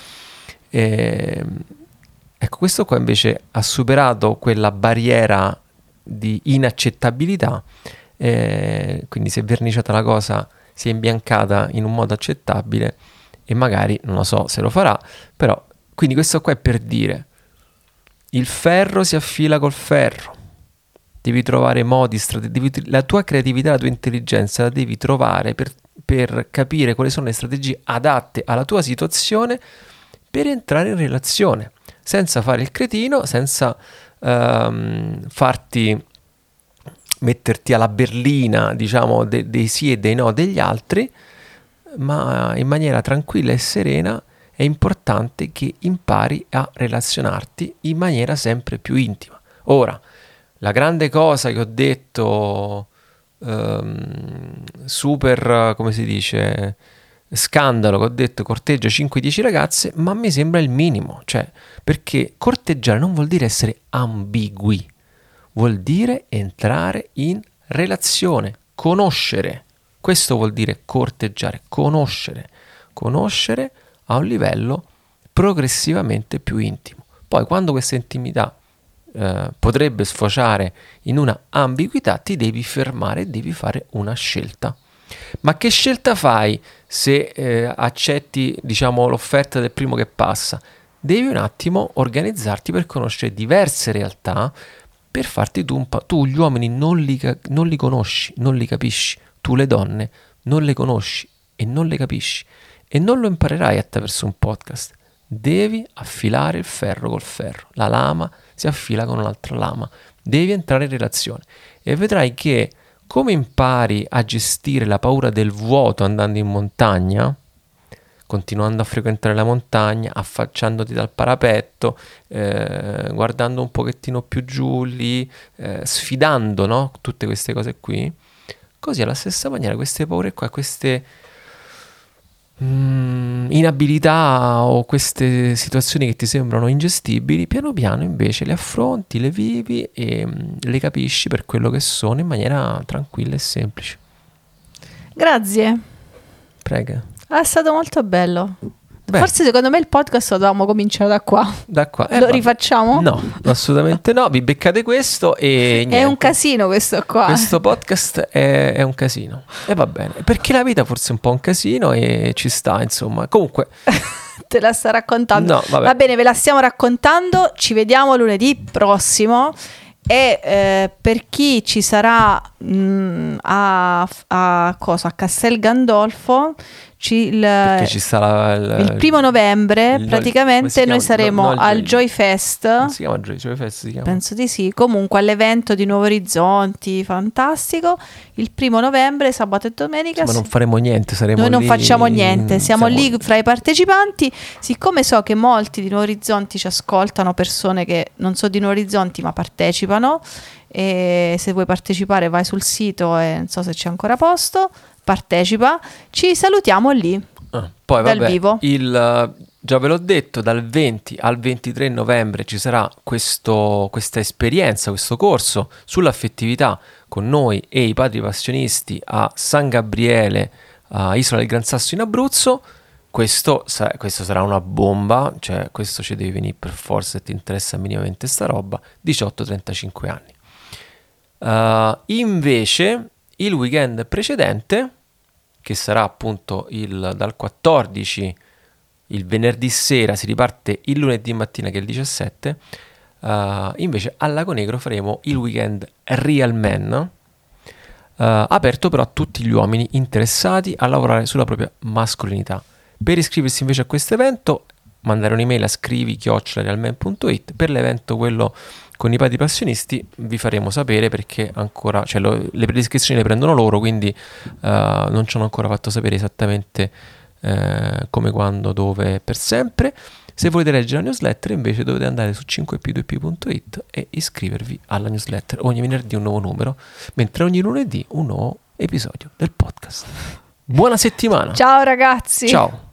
[SPEAKER 2] Ehm, ecco, questo qua invece ha superato quella barriera di inaccettabilità, eh, quindi si è verniciata la cosa, si è imbiancata in un modo accettabile e magari, non lo so se lo farà, però, quindi questo qua è per dire, il ferro si affila col ferro, devi trovare modi, strate- devi- la tua creatività, la tua intelligenza la devi trovare per, per capire quali sono le strategie adatte alla tua situazione per entrare in relazione, senza fare il cretino, senza ehm, farti metterti alla berlina, diciamo, de- dei sì e dei no degli altri, ma in maniera tranquilla e serena. È importante che impari a relazionarti in maniera sempre più intima. Ora, la grande cosa che ho detto, ehm, super, come si dice, scandalo, che ho detto corteggia cinque dieci ragazze, ma mi sembra il minimo, cioè, perché corteggiare non vuol dire essere ambigui, vuol dire entrare in relazione, conoscere. Questo vuol dire corteggiare, conoscere, conoscere a un livello progressivamente più intimo. Poi quando questa intimità eh, potrebbe sfociare in una ambiguità, ti devi fermare e devi fare una scelta. Ma che scelta fai se eh, accetti, diciamo, l'offerta del primo che passa? Devi un attimo organizzarti per conoscere diverse realtà, per farti tu un po'. Tu gli uomini non li, ca- non li conosci, non li capisci. Tu le donne non le conosci e non le capisci. E non lo imparerai attraverso un podcast. Devi affilare il ferro col ferro. La lama si affila con un'altra lama. Devi entrare in relazione. E vedrai che come impari a gestire la paura del vuoto andando in montagna, continuando a frequentare la montagna, affacciandoti dal parapetto, eh, guardando un pochettino più giù lì, eh, sfidando, no? Tutte queste cose qui. Così alla stessa maniera queste paure qua, queste mm, inabilità o queste situazioni che ti sembrano ingestibili, piano piano invece le affronti, le vivi e mm, le capisci per quello che sono in maniera tranquilla e semplice.
[SPEAKER 1] Grazie,
[SPEAKER 2] Prego.
[SPEAKER 1] è stato molto bello.
[SPEAKER 2] Beh.
[SPEAKER 1] Forse secondo me il podcast lo dovevamo cominciare da qua.
[SPEAKER 2] Da qua. Eh,
[SPEAKER 1] lo
[SPEAKER 2] vabbè.
[SPEAKER 1] rifacciamo?
[SPEAKER 2] No, assolutamente no. Vi beccate questo e niente.
[SPEAKER 1] È un casino questo qua.
[SPEAKER 2] Questo podcast è, è un casino. E va bene. Perché la vita forse è un po' un casino e ci sta, insomma. Comunque...
[SPEAKER 1] Te la sta raccontando.
[SPEAKER 2] No, vabbè.
[SPEAKER 1] Va bene, ve la stiamo raccontando. Ci vediamo lunedì prossimo. E eh, per chi ci sarà mh, a, a cosa? A Castel Gandolfo ci, il,
[SPEAKER 2] Perché ci sarà il,
[SPEAKER 1] il primo novembre
[SPEAKER 2] il-
[SPEAKER 1] praticamente
[SPEAKER 2] come
[SPEAKER 1] noi
[SPEAKER 2] si chiama?
[SPEAKER 1] saremo
[SPEAKER 2] No, no, il
[SPEAKER 1] al
[SPEAKER 2] Joy-
[SPEAKER 1] Joy Fest.
[SPEAKER 2] Non si chiama Joy, Joy Fest, si chiama.
[SPEAKER 1] Penso di sì, comunque all'evento di Nuovo Orizzonti, fantastico, il primo novembre, sabato e domenica.
[SPEAKER 2] Ma non faremo niente, saremo
[SPEAKER 1] Noi non
[SPEAKER 2] lì-
[SPEAKER 1] facciamo niente, siamo,
[SPEAKER 2] siamo-
[SPEAKER 1] lì fra i partecipanti. Siccome so che molti di Nuovo Orizzonti ci ascoltano, persone che non so di Nuovo Orizzonti ma partecipano, e se vuoi partecipare vai sul sito e non so se c'è ancora posto, partecipa, ci salutiamo lì.
[SPEAKER 2] Ah, poi
[SPEAKER 1] dal
[SPEAKER 2] vabbè,
[SPEAKER 1] vivo.
[SPEAKER 2] il, già ve l'ho detto, dal venti al ventitré novembre ci sarà questo, questa esperienza, questo corso sull'affettività con noi e i padri passionisti a San Gabriele, a Isola del Gran Sasso in Abruzzo. Questo, sa- questo sarà una bomba, cioè questo ci devi venire per forza se ti interessa minimamente sta roba, diciotto trentacinque anni. Uh, invece il weekend precedente, che sarà appunto il, dal quattordici, il venerdì sera, si riparte il lunedì mattina che è il diciassette, uh, invece a Lago Negro faremo il weekend Real Man, uh, aperto però a tutti gli uomini interessati a lavorare sulla propria mascolinità. Per iscriversi invece a questo evento mandare un'email a scrivi chiocciola realman punto it. Per l'evento quello con i padri passionisti vi faremo sapere, perché ancora, cioè lo, le prediscrizioni le prendono loro, quindi uh, non ci hanno ancora fatto sapere esattamente uh, come, quando, dove, per sempre. Se volete leggere la newsletter invece dovete andare su cinque p due p punto it e iscrivervi alla newsletter. Ogni venerdì un nuovo numero, mentre ogni lunedì un nuovo episodio del podcast. Buona settimana.
[SPEAKER 1] Ciao ragazzi.
[SPEAKER 2] Ciao.